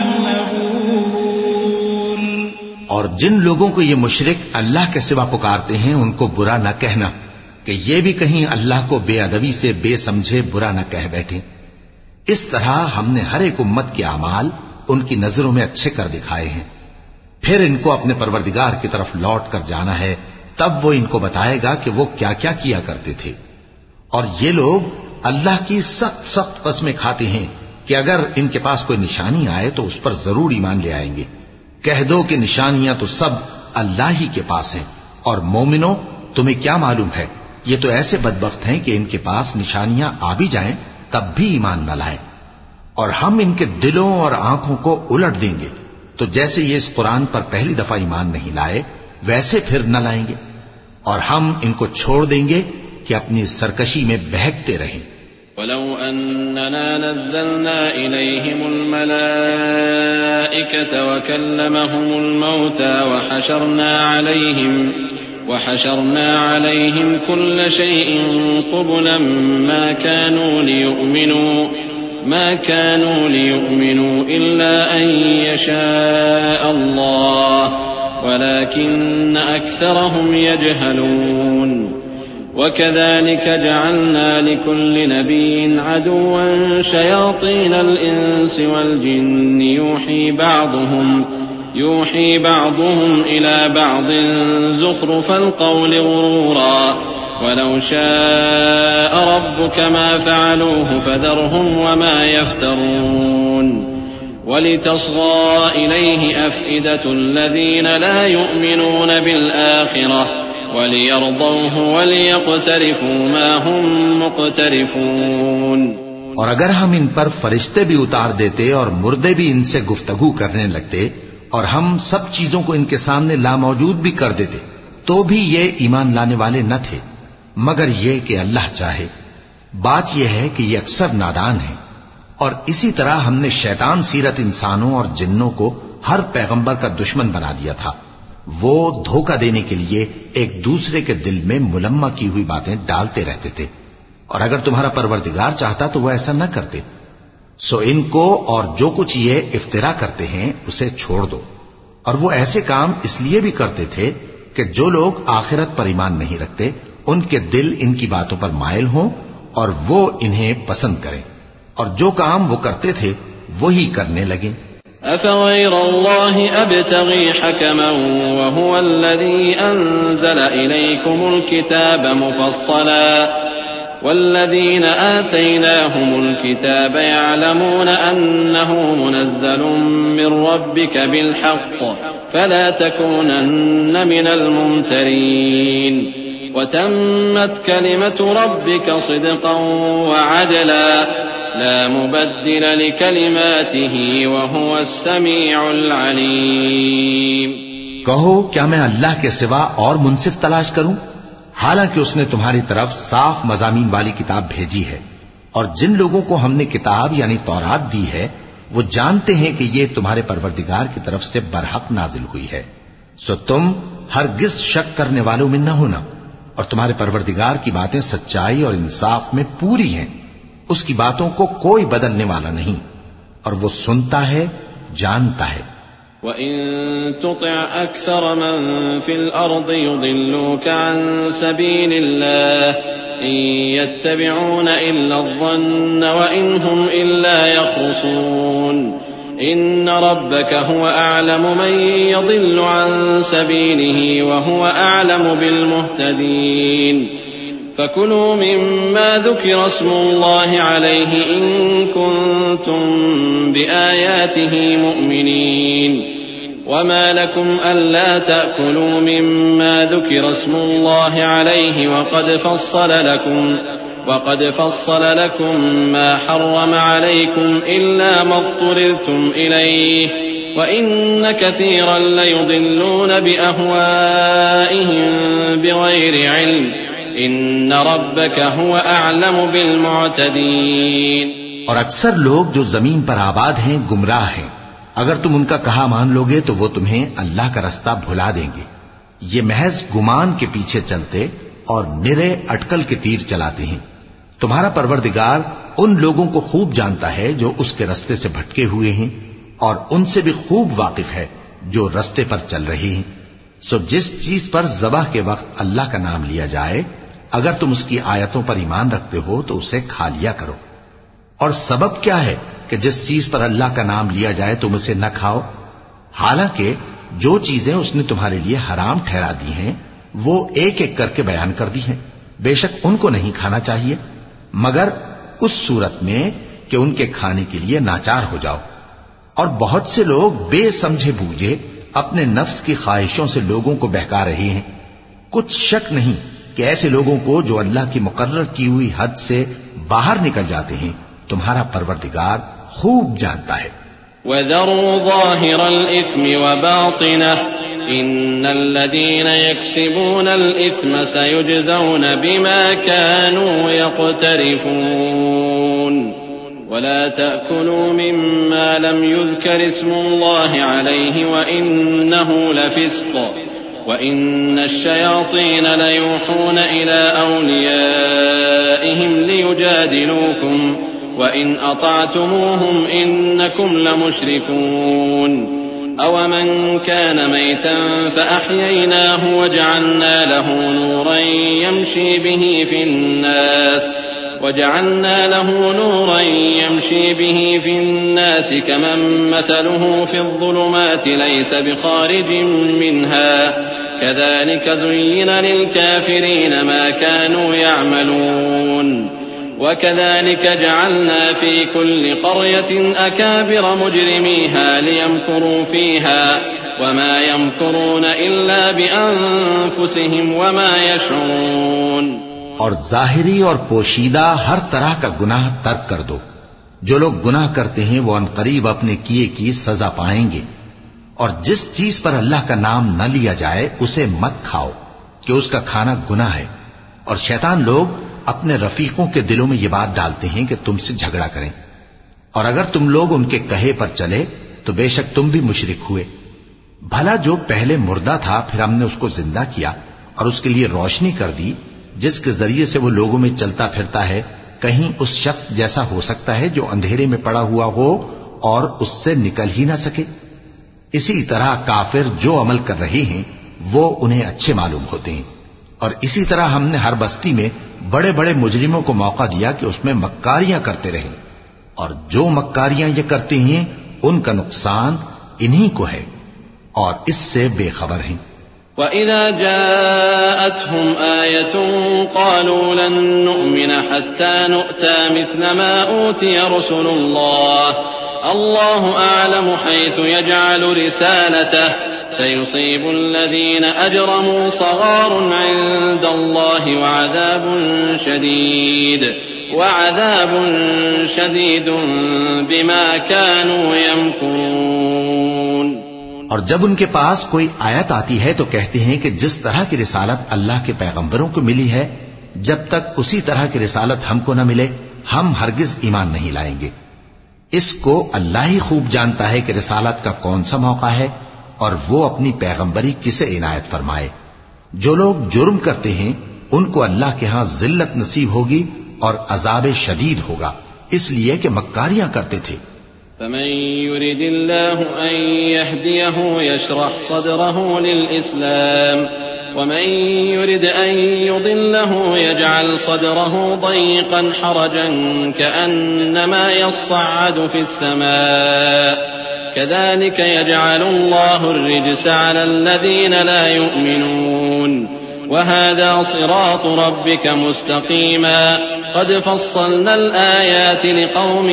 يَعْمَهُونَ۔ اور جن لوگوں کو یہ مشرک اللہ کے سوا پکارتے ہیں ان کو برا نہ کہنا کہ یہ بھی کہیں اللہ کو بے ادبی سے بے سمجھے برا نہ کہہ بیٹھیں۔ اس طرح ہم نے ہر ایک امت کے اعمال ان کی نظروں میں اچھے کر دکھائے ہیں، پھر ان کو اپنے پروردگار کی طرف لوٹ کر جانا ہے، تب وہ ان کو بتائے گا کہ وہ کیا کیا کیا کرتے تھے۔ اور یہ لوگ اللہ کی سخت سخت قسمیں کھاتے ہیں کہ اگر ان کے پاس کوئی نشانی آئے تو اس پر ضرور ایمان لے آئیں گے۔ کہہ دو کہ نشانیاں تو سب اللہ ہی کے پاس ہیں، اور مومنوں تمہیں کیا معلوم ہے، یہ تو ایسے بدبخت ہیں کہ ان کے پاس نشانیاں آ بھی جائیں تب بھی ایمان نہ لائیں۔ اور ہم ان کے دلوں اور آنکھوں کو الٹ دیں گے، تو جیسے یہ اس قرآن پر پہلی دفعہ ایمان نہیں لائے ویسے پھر نہ لائیں گے، اور ہم ان کو چھوڑ دیں گے کہ اپنی سرکشی میں بہکتے رہیں۔ وَلَوْ أَنَّنَا نَزَّلْنَا إِلَيْهِمُ الْمَلَائِكَةَ وَكَلَّمَهُمُ الْمَوْتَى وَحَشَرْنَا عَلَيْهِمْ وَحَشَرْنَا عَلَيْهِمْ كُلَّ شَيْءٍ قُبُلًا مَا كَانُوا لِيُؤْمِنُوا مَا كَانُوا لِيُؤْمِنُوا إِلَّا أَن يَشَاءَ اللَّهُ وَلَكِنَّ أَكْثَرَهُمْ يَجْهَلُونَ وَكَذَلِكَ جَعَلْنَا لِكُلِّ نَبِيٍّ عَدُوًّا شَيَاطِينَ الْإِنسِ وَالْجِنِّ يُوحِي بَعْضُهُمْ يُوحِي بَعْضُهُمْ إِلَى بَعْضٍ زُخْرُفَ الْقَوْلِ غُرُورًا وَلَوْ شَاءَ رَبُّكَ مَا فَعَلُوهُ فَذَرْهُمْ وَمَا يَفْتَرُونَ وَلِتَصْغَىٰ إِلَيْهِ أَفْئِدَةُ الَّذِينَ لَا يُؤْمِنُونَ بِالْآخِرَةِ وَلِيَرْضَوْهُ وَلِيَقْتَرِفُوا مَا هُمْ مُقْتَرِفُونَ۔ اور اگر ہم ان پر فرشتے بھی اتار دیتے اور مردے بھی ان سے گفتگو کرنے لگتے اور ہم سب چیزوں کو ان کے سامنے لاموجود بھی کر دیتے تو بھی یہ ایمان لانے والے نہ تھے، مگر یہ کہ اللہ چاہے۔ بات یہ ہے کہ یہ اکثر نادان ہیں۔ اور اسی طرح ہم نے شیطان سیرت انسانوں اور جنوں کو ہر پیغمبر کا دشمن بنا دیا تھا، وہ دھوکہ دینے کے لیے ایک دوسرے کے دل میں ملمہ کی ہوئی باتیں ڈالتے رہتے تھے، اور اگر تمہارا پروردگار چاہتا تو وہ ایسا نہ کرتے۔ سو ان کو اور جو کچھ یہ افطرا کرتے ہیں اسے چھوڑ دو۔ اور وہ ایسے کام اس لیے بھی کرتے تھے کہ جو لوگ آخرت پر ایمان نہیں رکھتے ان کے دل ان کی باتوں پر مائل ہوں اور وہ انہیں پسند کریں، اور جو کام وہ کرتے تھے وہی کرنے لگیں۔ أَفَغَيْرَ اللَّهِ أَبْتَغِي حَكَمًا وَهُوَ الَّذِي أَنزَلَ إِلَيْكُمُ الْكِتَابَ مُفَصَّلًا والذين آتيناهم الكتاب يعلمون أنه منزل من ربك بالحق فلا تكونن من الممترين وتمت كلمة ربك صدقا وعدلا لا مبدل لكلماته وهو السميع العليم. کہو کیا میں اللہ کے سوا اور منصف تلاش کروں؟ حالانکہ اس نے تمہاری طرف صاف مضامین والی کتاب بھیجی ہے، اور جن لوگوں کو ہم نے کتاب یعنی تورات دی ہے وہ جانتے ہیں کہ یہ تمہارے پروردگار کی طرف سے برحق نازل ہوئی ہے، سو تم ہرگز شک کرنے والوں میں نہ ہونا، اور تمہارے پروردگار کی باتیں سچائی اور انصاف میں پوری ہیں، اس کی باتوں کو کوئی بدلنے والا نہیں، اور وہ سنتا ہے جانتا ہے. وَإِن تُطِعْ أَكْثَرَ مَن فِي الْأَرْضِ يُضِلُّوكَ عَن سَبِيلِ اللَّهِ إِن يَتَّبِعُونَ إِلَّا الظَّنَّ وَإِنْ هُمْ إِلَّا يَخْرُصُونَ إِنَّ رَبَّكَ هُوَ أَعْلَمُ مَن يَضِلُّ عَن سَبِيلِهِ وَهُوَ أَعْلَمُ بِالْمُهْتَدِينَ فَكُلُوا مِمَّا ذُكِرَ اسْمُ اللَّهِ عَلَيْهِ إِن كُنتُم بِآيَاتِهِ مُؤْمِنِينَ وَمَا لَكُمْ أَلَّا تَأْكُلُوا مِمَّا ذُكِرَ اسْمُ اللَّهِ عَلَيْهِ وَقَدْ فَصَّلَ لَكُمْ وَقَدْ فَصَّلَ لَكُم مَّا حَرَّمَ عَلَيْكُمْ إِلَّا مَا اضْطُرِرْتُمْ إِلَيْهِ وَإِنَّ كَثِيرًا لَّيُضِلُّونَ بِأَهْوَائِهِم بِغَيْرِ عِلْمٍ إِنَّ رَبَّكَ هُوَ أَعْلَمُ بِالْمُعْتَدِينَ. اور اکثر لوگ جو زمین پر آباد ہیں گمراہ ہیں، اگر تم ان کا کہا مان لوگے تو وہ تمہیں اللہ کا رستہ بھلا دیں گے. یہ محض گمان کے پیچھے چلتے اور نرے اٹکل کے تیر چلاتے ہیں. تمہارا پروردگار ان لوگوں کو خوب جانتا ہے جو اس کے رستے سے بھٹکے ہوئے ہیں، اور ان سے بھی خوب واقف ہے جو رستے پر چل رہے ہیں. سو جس چیز پر ذبح کے وقت اللہ کا نام لیا جائے، اگر تم اس کی آیتوں پر ایمان رکھتے ہو تو اسے کھا لیا کرو. اور سبب کیا ہے کہ جس چیز پر اللہ کا نام لیا جائے تم اسے نہ کھاؤ؟ حالانکہ جو چیزیں اس نے تمہارے لیے حرام ٹھہرا دی ہیں وہ ایک ایک کر کے بیان کر دی ہیں. بے شک ان کو نہیں کھانا چاہیے مگر اس صورت میں کہ ان کے کھانے کے لیے ناچار ہو جاؤ. اور بہت سے لوگ بے سمجھے بوجھے اپنے نفس کی خواہشوں سے لوگوں کو بہکا رہے ہیں. کچھ شک نہیں کہ ایسے لوگوں کو جو اللہ کی مقرر کی ہوئی حد سے باہر نکل جاتے ہیں تمہارا پروردگار خوب جانتا ہے. وَذَرُوا ظَاهِرَ الْإِثْمِ وَبَاطِنَهُ إِنَّ الَّذِينَ يَكْسِبُونَ الْإِثْمَ سَيُجْزَوْنَ بِمَا كَانُوا يَقْتَرِفُونَ وَلَا تَأْكُلُوا مِمَّا لَمْ يُذْكَرِ اسْمُ اللَّهِ عَلَيْهِ وَإِنَّهُ لَفِسْقٌ وَإِنَّ الشَّيَاطِينَ لَيُوحُونَ إِلَىٰ أَوْلِيَائِهِمْ لِيُجَادِلُوكُمْ وَإِنْ أَطَعْتُمُوهُمْ إِنَّكُمْ لَمُشْرِكُونَ أَوَمَنْ كَانَ مَيْتًا فَأَحْيَيْنَاهُ وَجَعَلْنَا لَهُ نُورًا يَمْشِي بِهِ فِي النَّاسِ وَجَعَلْنَا لَهُ نُورًا يَمْشِي بِهِ فِي النَّاسِ كَمَنْ مَثَلُهُ فِي الظُّلُمَاتِ لَيْسَ بِخَارِجٍ مِّنْهَا كَذَلِكَ زُيِّنَ لِلْكَافِرِينَ مَا كَانُوا يَعْمَلُونَ وَكَذَلِكَ جَعَلْنَا فِي كُلِّ قَرْيَةٍ أَكَابِرَ مُجْرِمِيهَا لِيَمْكُرُوا فِيهَا وَمَا يَمْكُرُونَ إِلَّا بِأَنفُسِهِمْ وَمَا يَشْعُرُونَ. اور ظاہری اور پوشیدہ ہر طرح کا گناہ ترک کر دو. جو لوگ گناہ کرتے ہیں وہ عنقریب اپنے کیے کی سزا پائیں گے. اور جس چیز پر اللہ کا نام نہ لیا جائے اسے مت کھاؤ کہ اس کا کھانا گناہ ہے. اور شیطان لوگ اپنے رفیقوں کے دلوں میں یہ بات ڈالتے ہیں کہ تم سے جھگڑا کریں، اور اگر تم لوگ ان کے کہے پر چلے تو بے شک تم بھی مشرک ہوئے. بھلا جو پہلے مردہ تھا پھر ہم نے اس کو زندہ کیا اور اس کے لیے روشنی کر دی جس کے ذریعے سے وہ لوگوں میں چلتا پھرتا ہے، کہیں اس شخص جیسا ہو سکتا ہے جو اندھیرے میں پڑا ہوا ہو اور اس سے نکل ہی نہ سکے؟ اسی طرح کافر جو عمل کر رہے ہیں وہ انہیں اچھے معلوم ہوتے ہیں. اور اسی طرح ہم نے ہر بستی میں بڑے بڑے مجرموں کو موقع دیا کہ اس میں مکاریاں کرتے رہیں، اور جو مکاریاں یہ کرتے ہیں ان کا نقصان انہی کو ہے اور اس سے بے خبر ہیں. وَإِذَا جَاءَتْهُمْ آيَةٌ قَالُوا لَن نُّؤْمِنَ حَتَّىٰ نُؤْتَىٰ مِثْلَ مَا أُوتِيَ رُسُلُ اللَّهِ اللَّهُ أَعْلَمُ حَيْثُ يَجْعَلُ رِسَالَتَهُ سَيُصِيبُ الَّذِينَ أَجْرَمُوا صَغَارٌ عِندَ اللَّهِ وَعَذَابٌ شَدِيدٌ وَعَذَابٌ شَدِيدٌ بِمَا كَانُوا يَمْكُرُونَ۔ اور جب ان کے پاس کوئی آیت آتی ہے تو کہتے ہیں کہ جس طرح کی رسالت اللہ کے پیغمبروں کو ملی ہے، جب تک اسی طرح کی رسالت ہم کو نہ ملے ہم ہرگز ایمان نہیں لائیں گے۔ اس کو اللہ ہی خوب جانتا ہے کہ رسالت کا کون سا موقع ہے اور وہ اپنی پیغمبری کسے عنایت فرمائے۔ جو لوگ جرم کرتے ہیں ان کو اللہ کے ہاں ذلت نصیب ہوگی اور عذاب شدید ہوگا، اس لیے کہ مکاریاں کرتے تھے۔ فمن يرد الله أن يهديه يشرح صدره للإسلام ومن يرد أن يضله يجعل صدره ضيقا حرجا كأنما يصعد في السماء كذلك يجعل الله الرجس على الذين لا يؤمنون وهذا صراط ربك مستقيما قد فصلنا الآيات لقوم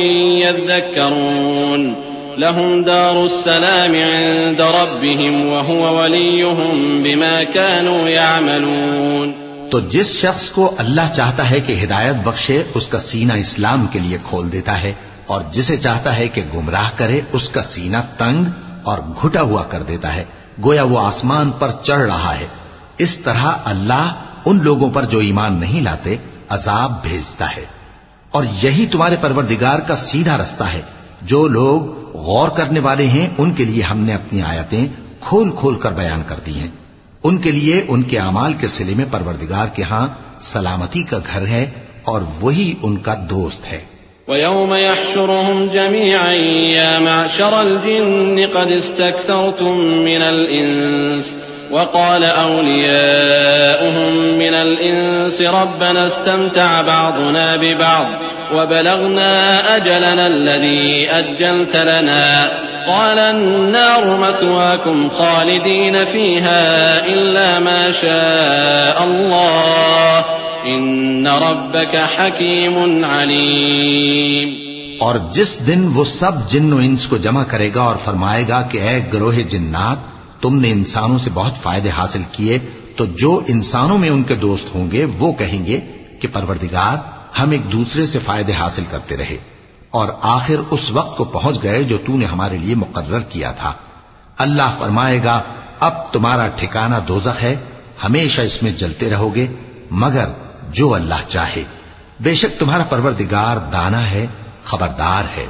يذكرون لهم دار السلام عند ربهم وهو وليهم بما كانوا يعملون۔ تو جس شخص کو اللہ چاہتا ہے کہ ہدایت بخشے اس کا سینہ اسلام کے لیے کھول دیتا ہے، اور جسے چاہتا ہے کہ گمراہ کرے اس کا سینہ تنگ اور گھٹا ہوا کر دیتا ہے، گویا وہ آسمان پر چڑھ رہا ہے۔ اس طرح اللہ ان لوگوں پر جو ایمان نہیں لاتے عذاب بھیجتا ہے، اور یہی تمہارے پروردگار کا سیدھا رستہ ہے۔ جو لوگ غور کرنے والے ہیں ان کے لیے ہم نے اپنی آیتیں کھول کھول کر بیان کر دی ہیں، ان کے لیے ان کے اعمال کے صلے میں پروردگار کے ہاں سلامتی کا گھر ہے اور وہی ان کا دوست ہے۔ وَيَوْمَ يَحْشُرُهُمْ جَمِيعًا يَا مَعْشَرَ الْجِنِّ قَدِ اسْتَكْثَرْتُم مِّنَ الْإِنسِ وقال أولياؤهم من الإنس ربنا استمتع بعضنا ببعض وبلغنا أجلنا الذي أجلت لنا قال النار مثواكم خالدين فيها إلا ما شاء الله إن ربك حكيم عليم۔ اور جس دن وہ سب جن و انس کو جمع کرے گا اور فرمائے گا کہ اے گروہ جنات، تم نے انسانوں سے بہت فائدے حاصل کیے، تو جو انسانوں میں ان کے دوست ہوں گے وہ کہیں گے کہ پروردگار ہم ایک دوسرے سے فائدے حاصل کرتے رہے، اور آخر اس وقت کو پہنچ گئے جو تو نے ہمارے لیے مقرر کیا تھا۔ اللہ فرمائے گا اب تمہارا ٹھکانہ دوزخ ہے، ہمیشہ اس میں جلتے رہو گے مگر جو اللہ چاہے، بے شک تمہارا پروردگار دانا ہے، خبردار ہے۔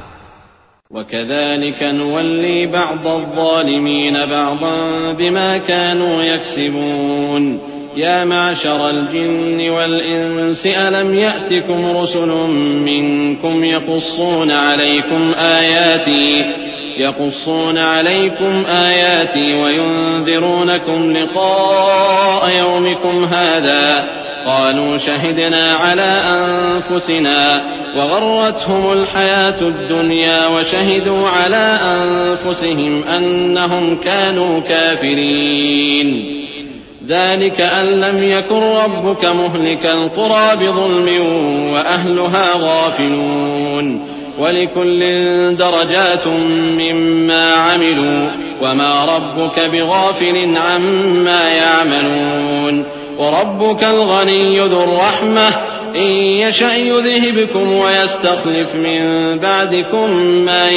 وَكَذَلِكَ نُوَلِّي بَعْضَ الظَّالِمِينَ بَعْضًا بِمَا كَانُوا يَكْسِبُونَ يَا مَعْشَرَ الْجِنِّ وَالْإِنسِ أَلَمْ يَأْتِكُمْ رُسُلٌ مِّنكُمْ يَقُصُّونَ عَلَيْكُمْ آيَاتِي يَقُصُّونَ عَلَيْكُمْ آيَاتِي وَيُنذِرُونَكُمْ لِقَاءَ يَوْمِكُمْ هَذَا قالوا شهدنا على أنفسنا وغرتهم الحياة الدنيا وشهدوا على أنفسهم أنهم كانوا كافرين ذلك أن لم يكن ربك مهلك القرى بظلم وأهلها غافلون ولكل درجات مما عملوا وما ربك بغافل عما يعملون وربك الغني ذو الرحمة إن يشأ يذهبكم ويستخلف من بعدكم ما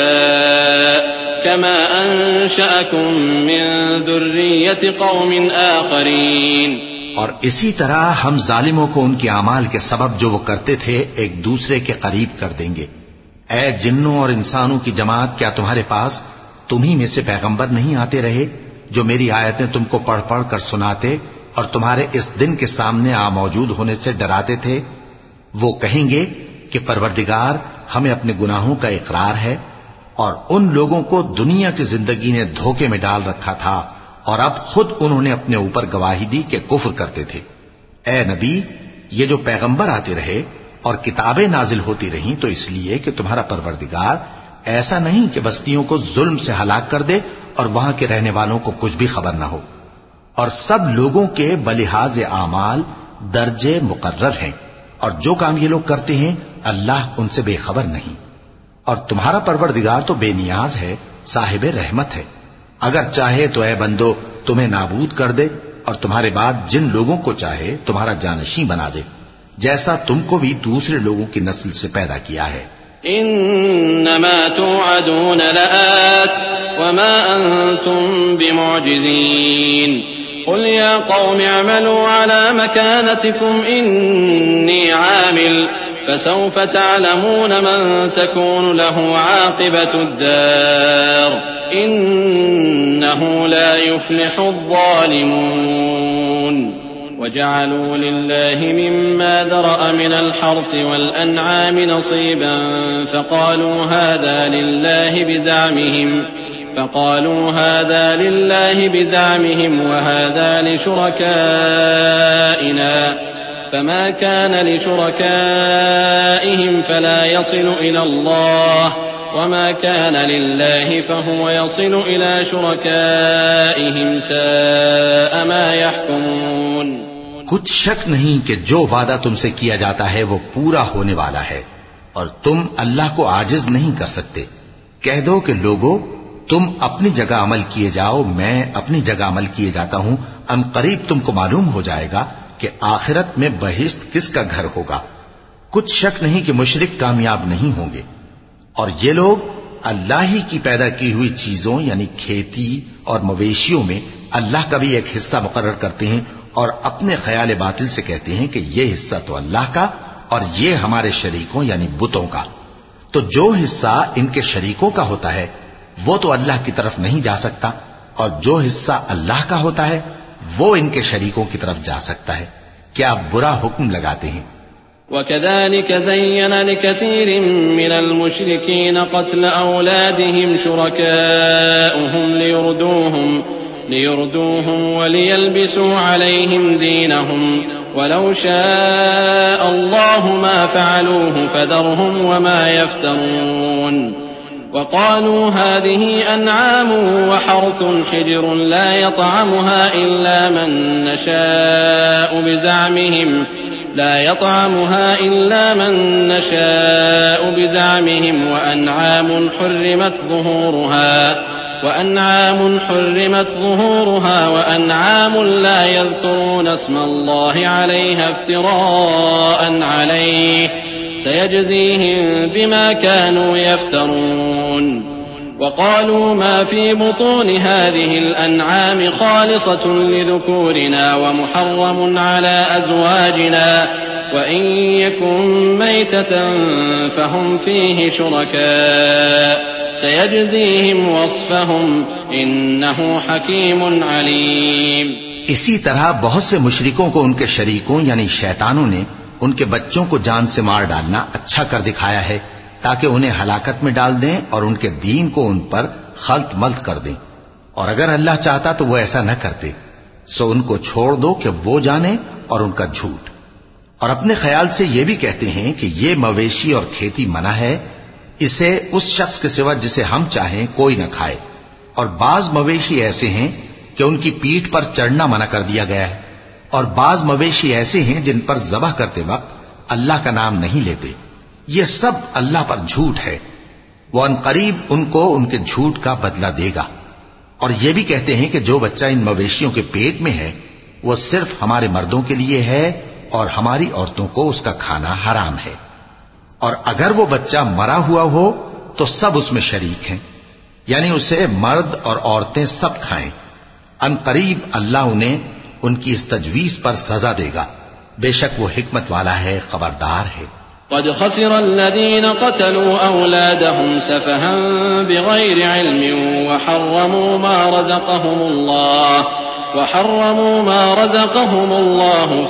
يشاء كما أنشأكم من ذرية قوم آخرين۔ اور اسی طرح ہم ظالموں کو ان کے اعمال کے سبب جو وہ کرتے تھے ایک دوسرے کے قریب کر دیں گے۔ اے جنوں اور انسانوں کی جماعت، کیا تمہارے پاس تمہیں میں سے پیغمبر نہیں آتے رہے جو میری آیتیں تم کو پڑھ پڑھ کر سناتے اور تمہارے اس دن کے سامنے آ موجود ہونے سے ڈراتے تھے؟ وہ کہیں گے کہ پروردگار ہمیں اپنے گناہوں کا اقرار ہے، اور ان لوگوں کو دنیا کی زندگی نے دھوکے میں ڈال رکھا تھا اور اب خود انہوں نے اپنے اوپر گواہی دی کہ کفر کرتے تھے۔ اے نبی، یہ جو پیغمبر آتے رہے اور کتابیں نازل ہوتی رہیں تو اس لیے کہ تمہارا پروردگار ایسا نہیں کہ بستیوں کو ظلم سے ہلاک کر دے اور وہاں کے رہنے والوں کو کچھ بھی خبر نہ ہو۔ اور سب لوگوں کے بلحاظ اعمال درجے مقرر ہیں، اور جو کام یہ لوگ کرتے ہیں اللہ ان سے بے خبر نہیں۔ اور تمہارا پروردگار تو بے نیاز ہے، صاحب رحمت ہے۔ اگر چاہے تو اے بندو تمہیں نابود کر دے، اور تمہارے بعد جن لوگوں کو چاہے تمہارا جانشین بنا دے، جیسا تم کو بھی دوسرے لوگوں کی نسل سے پیدا کیا ہے۔ انما توعدون لآت وما انتم بمعجزين قل يا قوم اعملوا على مكانتكم اني عامل فسوف تعلمون من تكون له عاقبة الدار انه لا يفلح الظالمون وجعلوا لله مما ذرأ من الحرث والأنعام نصيبا فقالوا هذا لله بزعمهم فقالوا هذا لله بزعمهم وهذا لشركائنا فما كان لشركائهم فلا يصل إلى الله وما كان لله فهو يصل إلى شركائهم ساء ما يحكمون۔ کچھ شک نہیں کہ جو وعدہ تم سے کیا جاتا ہے وہ پورا ہونے والا ہے، اور تم اللہ کو عاجز نہیں کر سکتے۔ کہہ دو کہ لوگو تم اپنی جگہ عمل کیے جاؤ، میں اپنی جگہ عمل کیے جاتا ہوں، ان قریب تم کو معلوم ہو جائے گا کہ آخرت میں بہشت کس کا گھر ہوگا۔ کچھ شک نہیں کہ مشرک کامیاب نہیں ہوں گے، اور یہ لوگ اللہ ہی کی پیدا کی ہوئی چیزوں یعنی کھیتی اور مویشیوں میں اللہ کا بھی ایک حصہ مقرر کرتے ہیں، اور اپنے خیال باطل سے کہتے ہیں کہ یہ حصہ تو اللہ کا اور یہ ہمارے شریکوں یعنی بتوں کا۔ تو جو حصہ ان کے شریکوں کا ہوتا ہے وہ تو اللہ کی طرف نہیں جا سکتا، اور جو حصہ اللہ کا ہوتا ہے وہ ان کے شریکوں کی طرف جا سکتا ہے۔ کیا برا حکم لگاتے ہیں؟ وَكَذَلِكَ زَيَّنَ لِكَثِيرٍ مِّنَ الْمُشْرِكِينَ قَتْلَ أَوْلَادِهِمْ شُرَكَاؤُهُمْ لِيُرْدُوهُمْ لِيُرْدُوهُمْ وَلِيَلْبِسُوا عَلَيْهِمْ دِينَهُمْ وَلَوْ شَاءَ اللَّهُ مَا فَعَلُوهُ فَذَرْهُمْ وَمَا يَفْتَرُونَ وَقَالُوا هَٰذِهِ أَنْعَامٌ وَحَرْثٌ حِجْرٌ لَّا يَطْعَمُهَا إِلَّا مَن نَّشَاءُ بِزَعْمِهِمْ لا يطعمها إلا من نشاء بزعمهم وأنعام حرمت ظهورها وأنعام حرمت ظهورها وأنعام لا يذكرون اسم الله عليها افتراء عليه سيجزيهم بما كانوا يفترون وقالوا ما في بطون هذه الأنعام خالصة لذكورنا ومحرم على أزواجنا وإن يكن ميتة فهم فيه شركاء سيجزيهم وصفهم إنه حكيم عليم۔ اسی طرح بہت سے مشرکوں کو ان کے شریکوں یعنی شیطانوں نے ان کے بچوں کو جان سے مار ڈالنا اچھا کر دکھایا ہے تاکہ انہیں ہلاکت میں ڈال دیں اور ان کے دین کو ان پر خلط ملط کر دیں، اور اگر اللہ چاہتا تو وہ ایسا نہ کرتے، سو ان کو چھوڑ دو کہ وہ جانے اور ان کا جھوٹ۔ اور اپنے خیال سے یہ بھی کہتے ہیں کہ یہ مویشی اور کھیتی منع ہے، اسے اس شخص کے سوا جسے ہم چاہیں کوئی نہ کھائے، اور بعض مویشی ایسے ہیں کہ ان کی پیٹھ پر چڑھنا منع کر دیا گیا ہے، اور بعض مویشی ایسے ہیں جن پر ذبح کرتے وقت اللہ کا نام نہیں لیتے۔ یہ سب اللہ پر جھوٹ ہے، وہ ان قریب ان کو ان کے جھوٹ کا بدلہ دے گا۔ اور یہ بھی کہتے ہیں کہ جو بچہ ان مویشیوں کے پیٹ میں ہے وہ صرف ہمارے مردوں کے لیے ہے اور ہماری عورتوں کو اس کا کھانا حرام ہے، اور اگر وہ بچہ مرا ہوا ہو تو سب اس میں شریک ہیں، یعنی اسے مرد اور عورتیں سب کھائیں۔ ان قریب اللہ انہیں ان کی اس تجویز پر سزا دے گا، بے شک وہ حکمت والا ہے، خبردار ہے۔ قد خسر الذين قتلوا أولادهم سفها بغير علم وحرموا ما رزقهم الله وحرموا ما رزقهم الله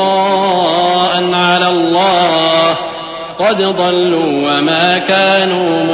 افتراء على الله قد ضلوا وما كانوا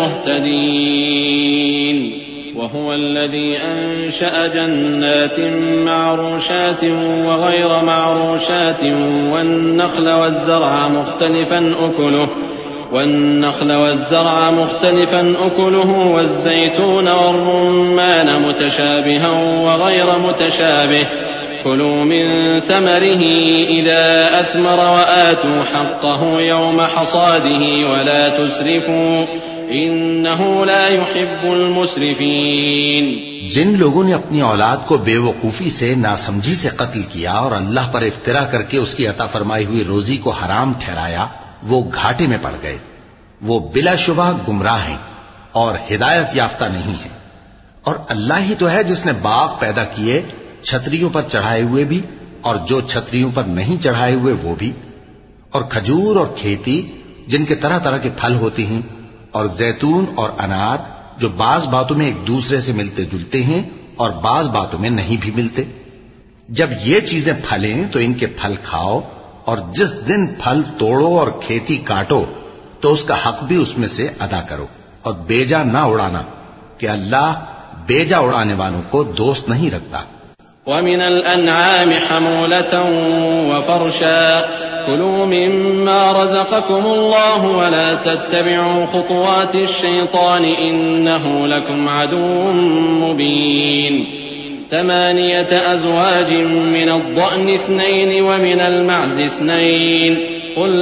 مهتدين وهو الذي أنشأ جنات معروشات وغير معروشات والنخل والزرع مختلفا أكله والنخل والزرع مختلفا أكله والزيتون والرمان متشابها وغير متشابه كلوا من ثمره إذا أثمر وآتوا حقه يوم حصاده ولا تسرفوا إنه لا يحب المسرفين. جن لوگوں نے اپنی اولاد کو بے وقوفی سے ناسمجھی سے قتل کیا اور اللہ پر افترا کر کے اس کی عطا فرمائی ہوئی روزی کو حرام ٹھہرایا وہ گھاٹے میں پڑ گئے. وہ بلا شبہ گمراہ ہیں اور ہدایت یافتہ نہیں ہیں. اور اللہ ہی تو ہے جس نے باغ پیدا کیے چھتریوں پر چڑھائے ہوئے بھی اور جو چھتریوں پر نہیں چڑھائے ہوئے وہ بھی, اور کھجور اور کھیتی جن کے طرح طرح کے پھل ہوتے ہیں, اور زیتون اور انار جو بعض باتوں میں ایک دوسرے سے ملتے جلتے ہیں اور بعض باتوں میں نہیں بھی ملتے. جب یہ چیزیں پھلیں تو ان کے پھل کھاؤ, اور جس دن پھل توڑو اور کھیتی کاٹو تو اس کا حق بھی اس میں سے ادا کرو, اور بیجا نہ اڑانا کہ اللہ بیجا اڑانے والوں کو دوست نہیں رکھتا. وَمِنَ الْأَنْعَامِ حَمُولَةً وَفَرْشًا كُلُوا مِمَّا رَزَقَكُمُ اللَّهُ وَلَا تَتَّبِعُوا خُطُوَاتِ الشَّيْطَانِ إِنَّهُ لَكُمْ عَدُوٌّ مُّبِينٌ. ثَمَانِيَةَ أَزْوَاجٍ مِّنَ الضَّأْنِ اثْنَيْنِ وَمِنَ الْمَعْزِ اثْنَيْنِ قُلْ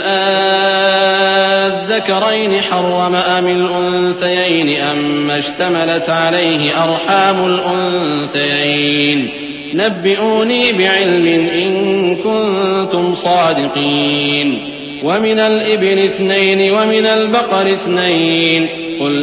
آلذَّكَرَيْنِ حَرَّمَ أَمِ الْأُنثَيَيْنِ أَمَّا اشْتَمَلَتْ عَلَيْهِ أَرْحَامُ الْأُنثَيَيْنِ نبئوني بعلم إن كنتم صادقين. ومن الإبل اثنين ومن البقر اثنين قل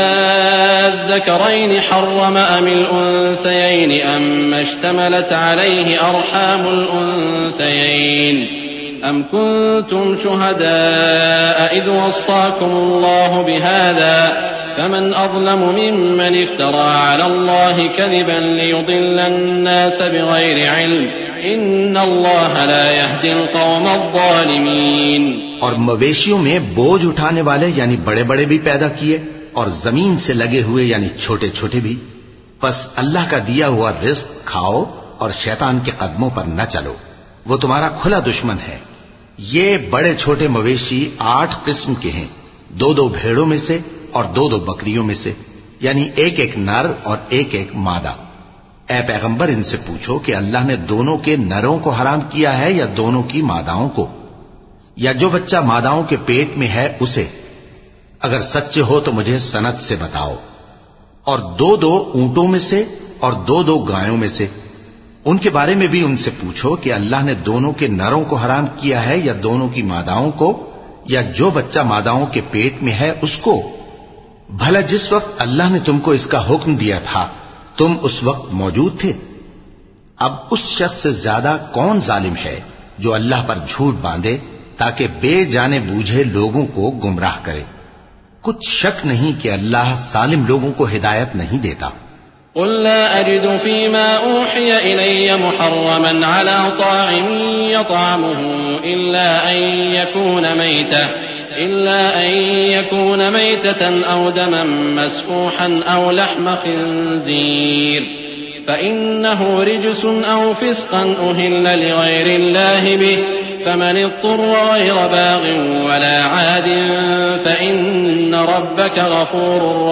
آلذكرين حرم أم الأنثيين أما اشتملت عليه أرحام الأنثيين أم كنتم شهداء إذ وصاكم الله بهذا فمن أظلم ممن افترى على الله كذبا ليضل الناس بغير علم إن الله لا يهدي القوم الظالمين. اور مویشیوں میں بوجھ اٹھانے والے یعنی بڑے بڑے بھی پیدا کیے اور زمین سے لگے ہوئے یعنی چھوٹے چھوٹے بھی. پس اللہ کا دیا ہوا رزق کھاؤ اور شیطان کے قدموں پر نہ چلو, وہ تمہارا کھلا دشمن ہے. یہ بڑے چھوٹے مویشی آٹھ قسم کے ہیں, دو دو بھیڑوں میں سے اور دو دو بکریوں میں سے, یعنی ایک ایک نر اور ایک ایک مادہ. اے پیغمبر ان سے پوچھو کہ اللہ نے دونوں کے نروں کو حرام کیا ہے یا دونوں کی ماداؤں کو, یا جو بچہ ماداؤں کے پیٹ میں ہے اسے؟ اگر سچے ہو تو مجھے سند سے بتاؤ. اور دو دو اونٹوں میں سے اور دو دو گایوں میں سے, ان کے بارے میں بھی ان سے پوچھو کہ اللہ نے دونوں کے نروں کو حرام کیا ہے یا دونوں کی ماداؤں کو, یا جو بچہ ماداؤں کے پیٹ میں ہے اس کو؟ بھلا جس وقت اللہ نے تم کو اس کا حکم دیا تھا تم اس وقت موجود تھے؟ اب اس شخص سے زیادہ کون ظالم ہے جو اللہ پر جھوٹ باندھے تاکہ بے جانے بوجھے لوگوں کو گمراہ کرے. کچھ شک نہیں کہ اللہ ظالم لوگوں کو ہدایت نہیں دیتا. قل لا أجد فيما أوحي إلي محرما على طاعم يطعمه إلا أن يكون ميتة إلا أن يكون ميتة أو دما مسفوحا أو لحم خنزير فإنه رجس أو فسقا أهل لغير الله به فمن اضطر غير باغ ولا عاد فإن ربك غفور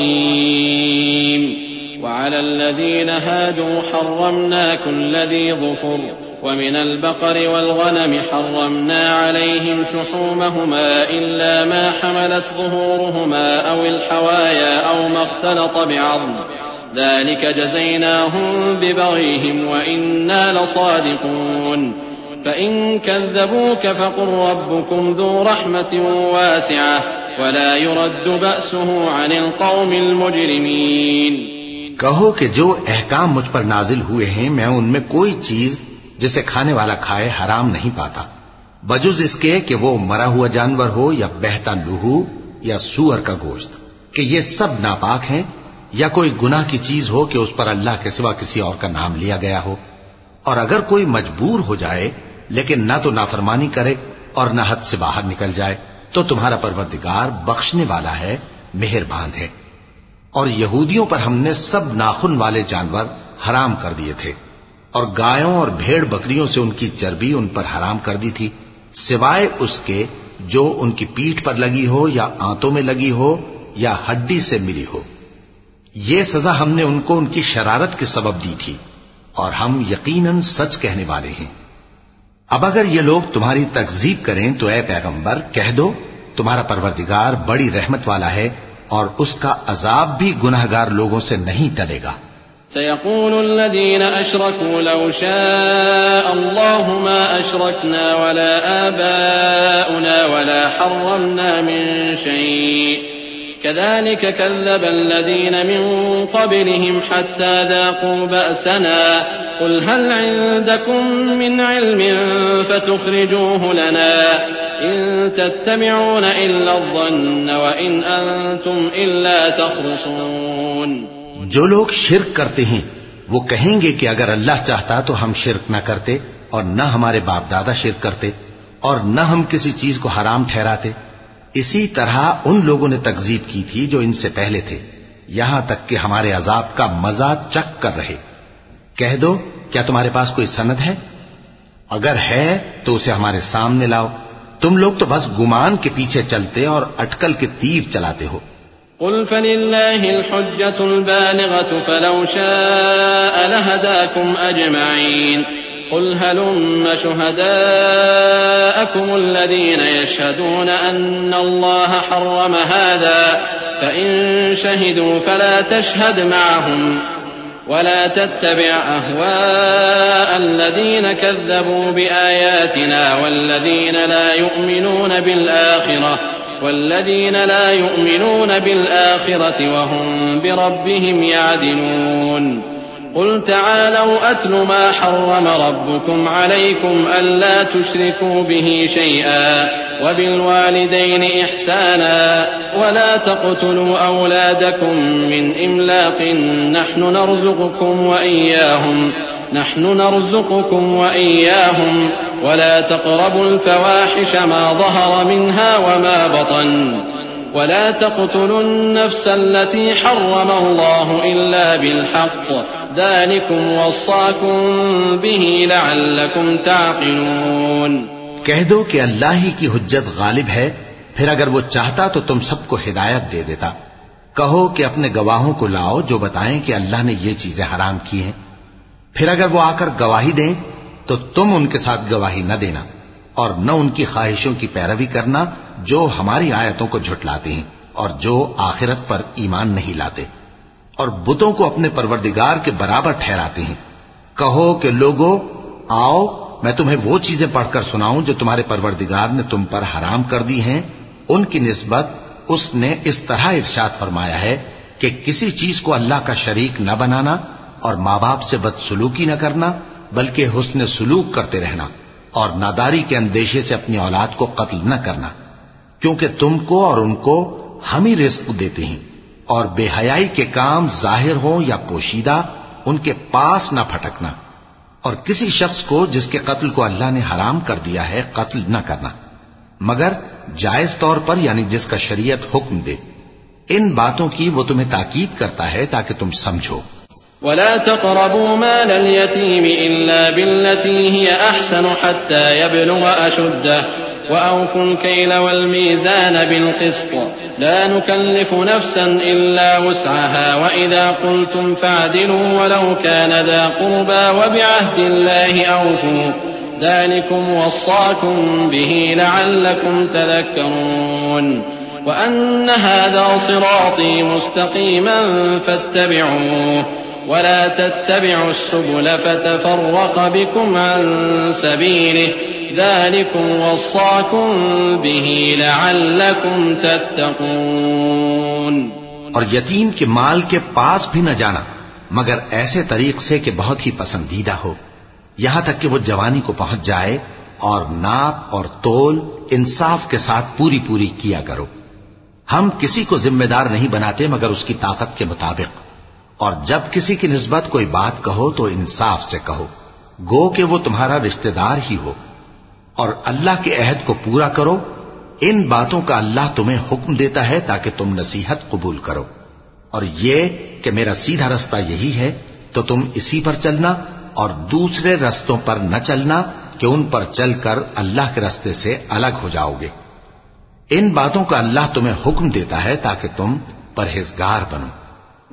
رحيم. وعلى الذين هادوا حرمنا كل ذي ظفر ومن البقر والغنم حرمنا عليهم شحومهما إلا ما حملت ظهورهما أو الحوايا أو ما اختلط بعظم ذلك جزيناهم ببغيهم وإنا لصادقون. فإن كذبوك فقل ربكم ذو رحمة واسعة ولا يرد بأسه عن القوم المجرمين. کہو کہ جو احکام مجھ پر نازل ہوئے ہیں میں ان میں کوئی چیز جسے کھانے والا کھائے حرام نہیں پاتا, بجز اس کے کہ وہ مرا ہوا جانور ہو یا بہتا لہو یا سور کا گوشت, کہ یہ سب ناپاک ہیں, یا کوئی گناہ کی چیز ہو کہ اس پر اللہ کے سوا کسی اور کا نام لیا گیا ہو. اور اگر کوئی مجبور ہو جائے لیکن نہ تو نافرمانی کرے اور نہ حد سے باہر نکل جائے تو تمہارا پروردگار بخشنے والا ہے, مہربان ہے. اور یہودیوں پر ہم نے سب ناخن والے جانور حرام کر دیے تھے, اور گایوں اور بھیڑ بکریوں سے ان کی چربی ان پر حرام کر دی تھی, سوائے اس کے جو ان کی پیٹھ پر لگی ہو یا آنتوں میں لگی ہو یا ہڈی سے ملی ہو. یہ سزا ہم نے ان کو ان کی شرارت کے سبب دی تھی. اور ہم یقیناً سچ کہنے والے ہیں۔ اب اگر یہ لوگ تمہاری تکذیب کریں تو اے پیغمبر کہہ دو تمہارا پروردگار بڑی رحمت والا ہے اور اس کا عذاب بھی گناہگار لوگوں سے نہیں ٹلے گا۔ سيقول الذين أشركوا لو شاء الله ما أشركنا ولا آباؤنا ولا حرمنا من شيء كذلك كذب الذين من قبلهم حتى ذاقوا بأسنا قل هل عندكم من علم فتخرجوه لنا إن تتبعون إلا الظن وإن أنتم إلا تخرصون۔ جو لوگ شرک کرتے ہیں وہ کہیں گے کہ اگر اللہ چاہتا تو ہم شرک نہ کرتے اور نہ ہمارے باپ دادا شرک کرتے اور نہ ہم کسی چیز کو حرام ٹھہراتے۔ اسی طرح ان لوگوں نے تکذیب کی تھی جو ان سے پہلے تھے یہاں تک کہ ہمارے عذاب کا مزہ چکھ کر رہے۔ کہہ دو کیا تمہارے پاس کوئی سند ہے؟ اگر ہے تو اسے ہمارے سامنے لاؤ، تم لوگ تو بس گمان کے پیچھے چلتے اور اٹکل کے تیر چلاتے ہو۔ قل فلله الحجة البالغة فلو شاء لهداكم أجمعين قل هلم شهداءكم الذين يشهدون أن الله حرم هذا فإن شهدوا فلا تشهد معهم ولا تتبع أهواء الذين كذبوا بآياتنا والذين لا يؤمنون بالآخرة والذين لا يؤمنون بالآخرة وهم بربهم يعدلون قل تعالوا أتل ما حرم ربكم عليكم ألا تشركوا به شيئا وبالوالدين إحسانا ولا تقتلوا أولادكم من إملاق نحن نرزقكم وإياهم نحن نرزقكم وإياهم ولا تقربوا الفواحش ما ظهر منها وما بطن ولا تقتلوا النفس التي حرم الله إلا بالحق ذلكم وصاكم به لعلكم تعقلون۔ کہہ دو کہ اللہ ہی کی حجت غالب ہے، پھر اگر وہ چاہتا تو تم سب کو ہدایت دے دیتا۔ کہو کہ اپنے گواہوں کو لاؤ جو بتائیں کہ اللہ نے یہ چیزیں حرام کی ہیں، پھر اگر وہ آ کر گواہی دیں تو تم ان کے ساتھ گواہی نہ دینا اور نہ ان کی خواہشوں کی پیروی کرنا جو ہماری آیتوں کو جھٹلاتے ہیں اور جو آخرت پر ایمان نہیں لاتے اور بتوں کو اپنے پروردگار کے برابر ٹھہراتے ہیں۔ کہو کہ لوگو آؤ میں تمہیں وہ چیزیں پڑھ کر سناؤں جو تمہارے پروردگار نے تم پر حرام کر دی ہیں۔ ان کی نسبت اس نے اس طرح ارشاد فرمایا ہے کہ کسی چیز کو اللہ کا شریک نہ بنانا اور ماں باپ سے بدسلوکی نہ کرنا بلکہ حسن سلوک کرتے رہنا اور ناداری کے اندیشے سے اپنی اولاد کو قتل نہ کرنا، کیونکہ تم کو اور ان کو ہم ہی رزق دیتے ہیں، اور بے حیائی کے کام ظاہر ہوں یا پوشیدہ ان کے پاس نہ پھٹکنا، اور کسی شخص کو جس کے قتل کو اللہ نے حرام کر دیا ہے قتل نہ کرنا مگر جائز طور پر، یعنی جس کا شریعت حکم دے۔ ان باتوں کی وہ تمہیں تاکید کرتا ہے تاکہ تم سمجھو۔ ولا تقربوا مال اليتيم إلا بالتي هي أحسن حتى يبلغ أشده وأوفوا الكيل والميزان بالقسط لا نكلف نفسا إلا وسعها وإذا قلتم فاعدلوا ولو كان ذا قربى وبعهد الله أوفوا ذلكم وصاكم به لعلكم تذكرون وأن هذا صراطي مستقيما فاتبعوه ولا تتبعوا السبل فتفرق بكم عن سبيله ذلكم وصاكم به لعلكم تتقون۔ اور یتیم کے مال کے پاس بھی نہ جانا مگر ایسے طریق سے کہ بہت ہی پسندیدہ ہو، یہاں تک کہ وہ جوانی کو پہنچ جائے، اور ناپ اور تول انصاف کے ساتھ پوری پوری کیا کرو۔ ہم کسی کو ذمہ دار نہیں بناتے مگر اس کی طاقت کے مطابق، اور جب کسی کی نسبت کوئی بات کہو تو انصاف سے کہو، گو کہ وہ تمہارا رشتہ دار ہی ہو، اور اللہ کے عہد کو پورا کرو۔ ان باتوں کا اللہ تمہیں حکم دیتا ہے تاکہ تم نصیحت قبول کرو، اور یہ کہ میرا سیدھا رستہ یہی ہے تو تم اسی پر چلنا اور دوسرے رستوں پر نہ چلنا کہ ان پر چل کر اللہ کے رستے سے الگ ہو جاؤ گے۔ ان باتوں کا اللہ تمہیں حکم دیتا ہے تاکہ تم پرہیزگار بنو۔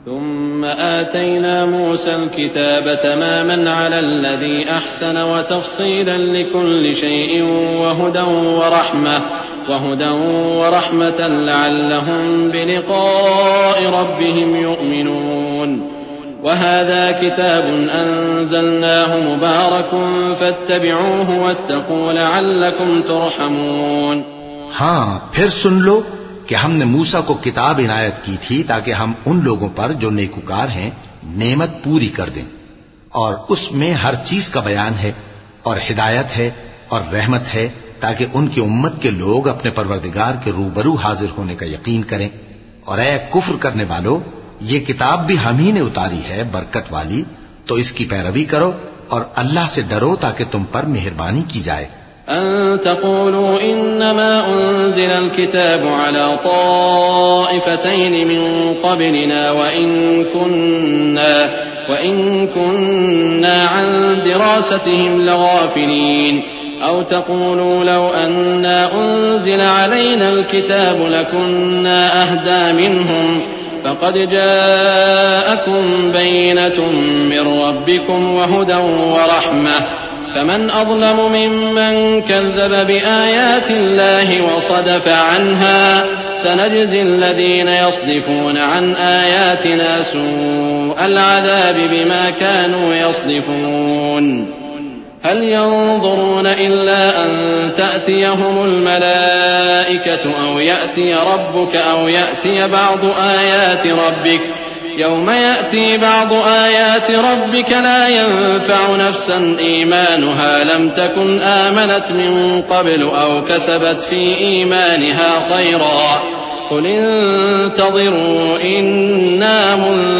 ثم آتينا موسى الكتاب تماما على الذي أحسن وتفصيلا لكل شيء وهدى ورحمة وهدى ورحمة لعلهم بلقاء ربهم يؤمنون وهذا كتاب أنزلناه مبارك فاتبعوه واتقوا لعلكم ترحمون. ہاں پھر سن لو کہ ہم نے موسیٰ کو کتاب عنایت کی تھی تاکہ ہم ان لوگوں پر جو نیکوکار ہیں نعمت پوری کر دیں، اور اس میں ہر چیز کا بیان ہے اور ہدایت ہے اور رحمت ہے تاکہ ان کی امت کے لوگ اپنے پروردگار کے روبرو حاضر ہونے کا یقین کریں. اور اے کفر کرنے والو، یہ کتاب بھی ہم ہی نے اتاری ہے برکت والی، تو اس کی پیروی کرو اور اللہ سے ڈرو تاکہ تم پر مہربانی کی جائے. أن تقولوا إنما أنزل الكتاب على طائفتين من قبلنا وإن كنا, وإن كنا عن دراستهم لغافلين أو تقولوا لو أنا أنزل علينا الكتاب لكنا أهدى منهم فقد جاءكم بينة من ربكم وهدى ورحمة فمن أظلم ممن كذب بآيات الله وصدف عنها سنجزي الذين يصدفون عن آياتنا سوء العذاب بما كانوا يصدفون. هل ينظرون إلا أن تأتيهم الملائكة أو يأتي ربك أو يأتي بعض آيات ربك يوم يأتي بعض آيات ربك لا ينفع نفسا إيمانها لم تكن آمنت من قبل أو كسبت في إيمانها خيرا قل انتظروا إنا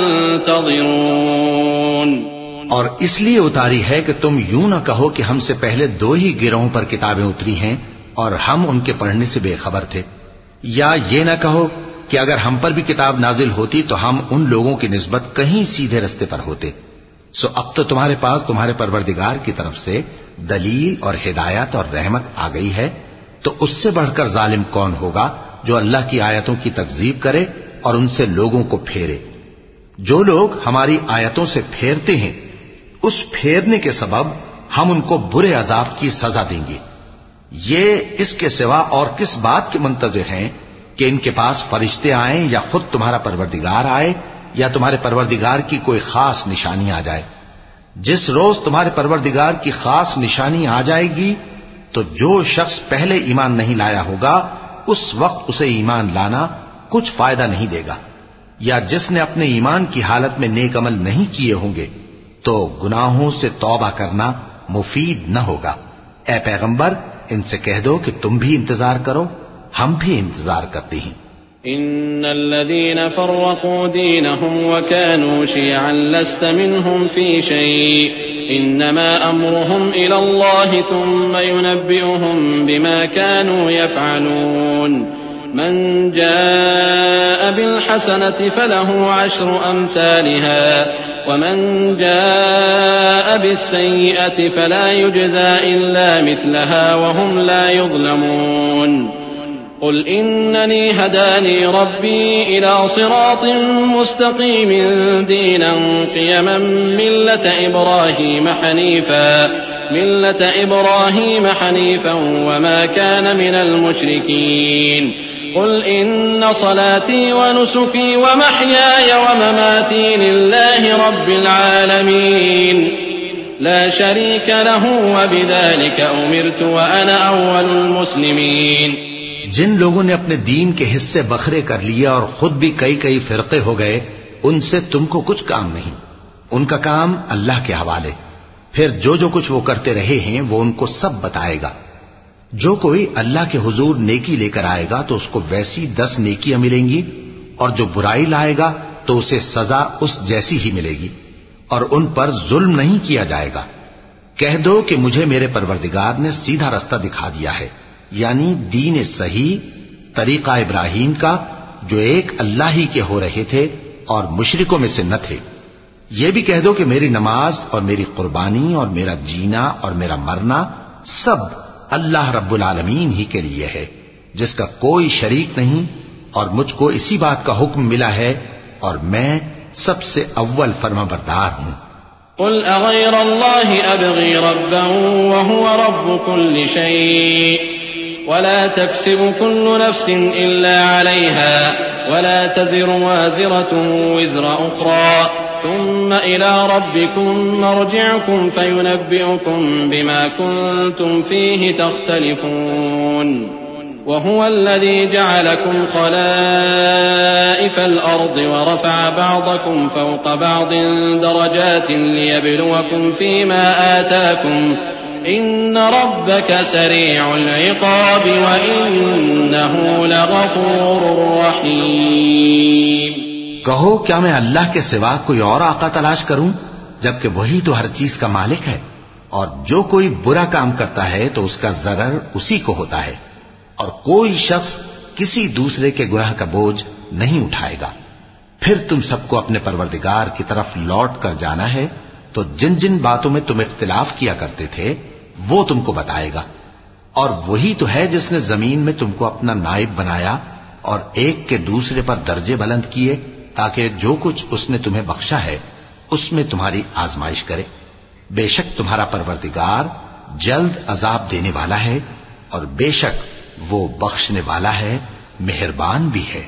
منتظرون. اور اس لیے اتاری ہے کہ تم یوں نہ کہو کہ ہم سے پہلے دو ہی گروہوں پر کتابیں اتری ہیں اور ہم ان کے پڑھنے سے بے خبر تھے، یا یہ نہ کہو کہ اگر ہم پر بھی کتاب نازل ہوتی تو ہم ان لوگوں کی نسبت کہیں سیدھے رستے پر ہوتے. سو اب تو تمہارے پاس تمہارے پروردگار کی طرف سے دلیل اور ہدایت اور رحمت آ گئی ہے، تو اس سے بڑھ کر ظالم کون ہوگا جو اللہ کی آیتوں کی تکذیب کرے اور ان سے لوگوں کو پھیرے. جو لوگ ہماری آیتوں سے پھیرتے ہیں اس پھیرنے کے سبب ہم ان کو برے عذاب کی سزا دیں گے. یہ اس کے سوا اور کس بات کے منتظر ہیں کہ ان کے پاس فرشتے آئیں یا خود تمہارا پروردگار آئے یا تمہارے پروردگار کی کوئی خاص نشانی آ جائے. جس روز تمہارے پروردگار کی خاص نشانی آ جائے گی تو جو شخص پہلے ایمان نہیں لایا ہوگا اس وقت اسے ایمان لانا کچھ فائدہ نہیں دے گا، یا جس نے اپنے ایمان کی حالت میں نیک عمل نہیں کیے ہوں گے تو گناہوں سے توبہ کرنا مفید نہ ہوگا. اے پیغمبر ان سے کہہ دو کہ تم بھی انتظار کرو، ہم بھی انتظار کرتے ہیں. ان الذين فرقوا دينهم وكانوا شيعا لست منهم في شيء انما امرهم الى الله ثم ينبئهم بما كانوا يفعلون. من جاء بالحسنة فله عشر امثالها ومن جاء بالسيئة فلا يجزى الا مثلها وهم لا يظلمون. قل إنني هداني ربي إلى صراط مستقيم دينا قيما ملة إبراهيم حنيفا ملة إبراهيم حنيفا وما كان من المشركين. قل إن صلاتي ونسكي ومحياي ومماتي لله رب العالمين لا شريك له وبذلك أمرت وأنا أول المسلمين. جن لوگوں نے اپنے دین کے حصے بکھرے کر لیے اور خود بھی کئی کئی فرقے ہو گئے ان سے تم کو کچھ کام نہیں، ان کا کام اللہ کے حوالے. پھر جو جو کچھ وہ کرتے رہے ہیں وہ ان کو سب بتائے گا. جو کوئی اللہ کے حضور نیکی لے کر آئے گا تو اس کو ویسی دس نیکیاں ملیں گی، اور جو برائی لائے گا تو اسے سزا اس جیسی ہی ملے گی، اور ان پر ظلم نہیں کیا جائے گا. کہہ دو کہ مجھے میرے پروردگار نے سیدھا رستہ دکھا دیا ہے، یعنی دین صحیح طریقہ ابراہیم کا جو ایک اللہ ہی کے ہو رہے تھے اور مشرکوں میں سے نہ تھے. یہ بھی کہہ دو کہ میری نماز اور میری قربانی اور میرا جینا اور میرا مرنا سب اللہ رب العالمین ہی کے لیے ہے جس کا کوئی شریک نہیں، اور مجھ کو اسی بات کا حکم ملا ہے اور میں सबसे अव्वल फर्मा बरदार हूं। قل أغير الله أبغي ربا وهو رب كل شيء ولا تكسب كل نفس إلا عليها ولا تزر وازرة وزر أخرى ثم إلى ربكم مرجعكم فينبئكم بما كنتم فيه تختلفون وهو الذي جعلكم خلائف الأرض ورفع بعضكم فوق بعض درجات ليبلوكم فيما آتاكم إن ربك سريع العقاب وإنه لغفور رحيم۔ کہو کیا میں اللہ کے سوا کوئی اور آقا تلاش کروں جبکہ وہی تو ہر چیز کا مالک ہے، اور جو کوئی برا کام کرتا ہے تو اس کا ضرر اسی کو ہوتا ہے، اور کوئی شخص کسی دوسرے کے گناہ کا بوجھ نہیں اٹھائے گا۔ پھر تم سب کو اپنے پروردگار کی طرف لوٹ کر جانا ہے، تو جن جن باتوں میں تم اختلاف کیا کرتے تھے وہ تم کو بتائے گا، اور وہی تو ہے جس نے زمین میں تم کو اپنا نائب بنایا اور ایک کے دوسرے پر درجے بلند کیے تاکہ جو کچھ اس نے تمہیں بخشا ہے اس میں تمہاری آزمائش کرے۔ بے شک تمہارا پروردگار جلد عذاب دینے والا ہے، اور بے شک وہ بخشنے والا ہے، مہربان بھی ہے۔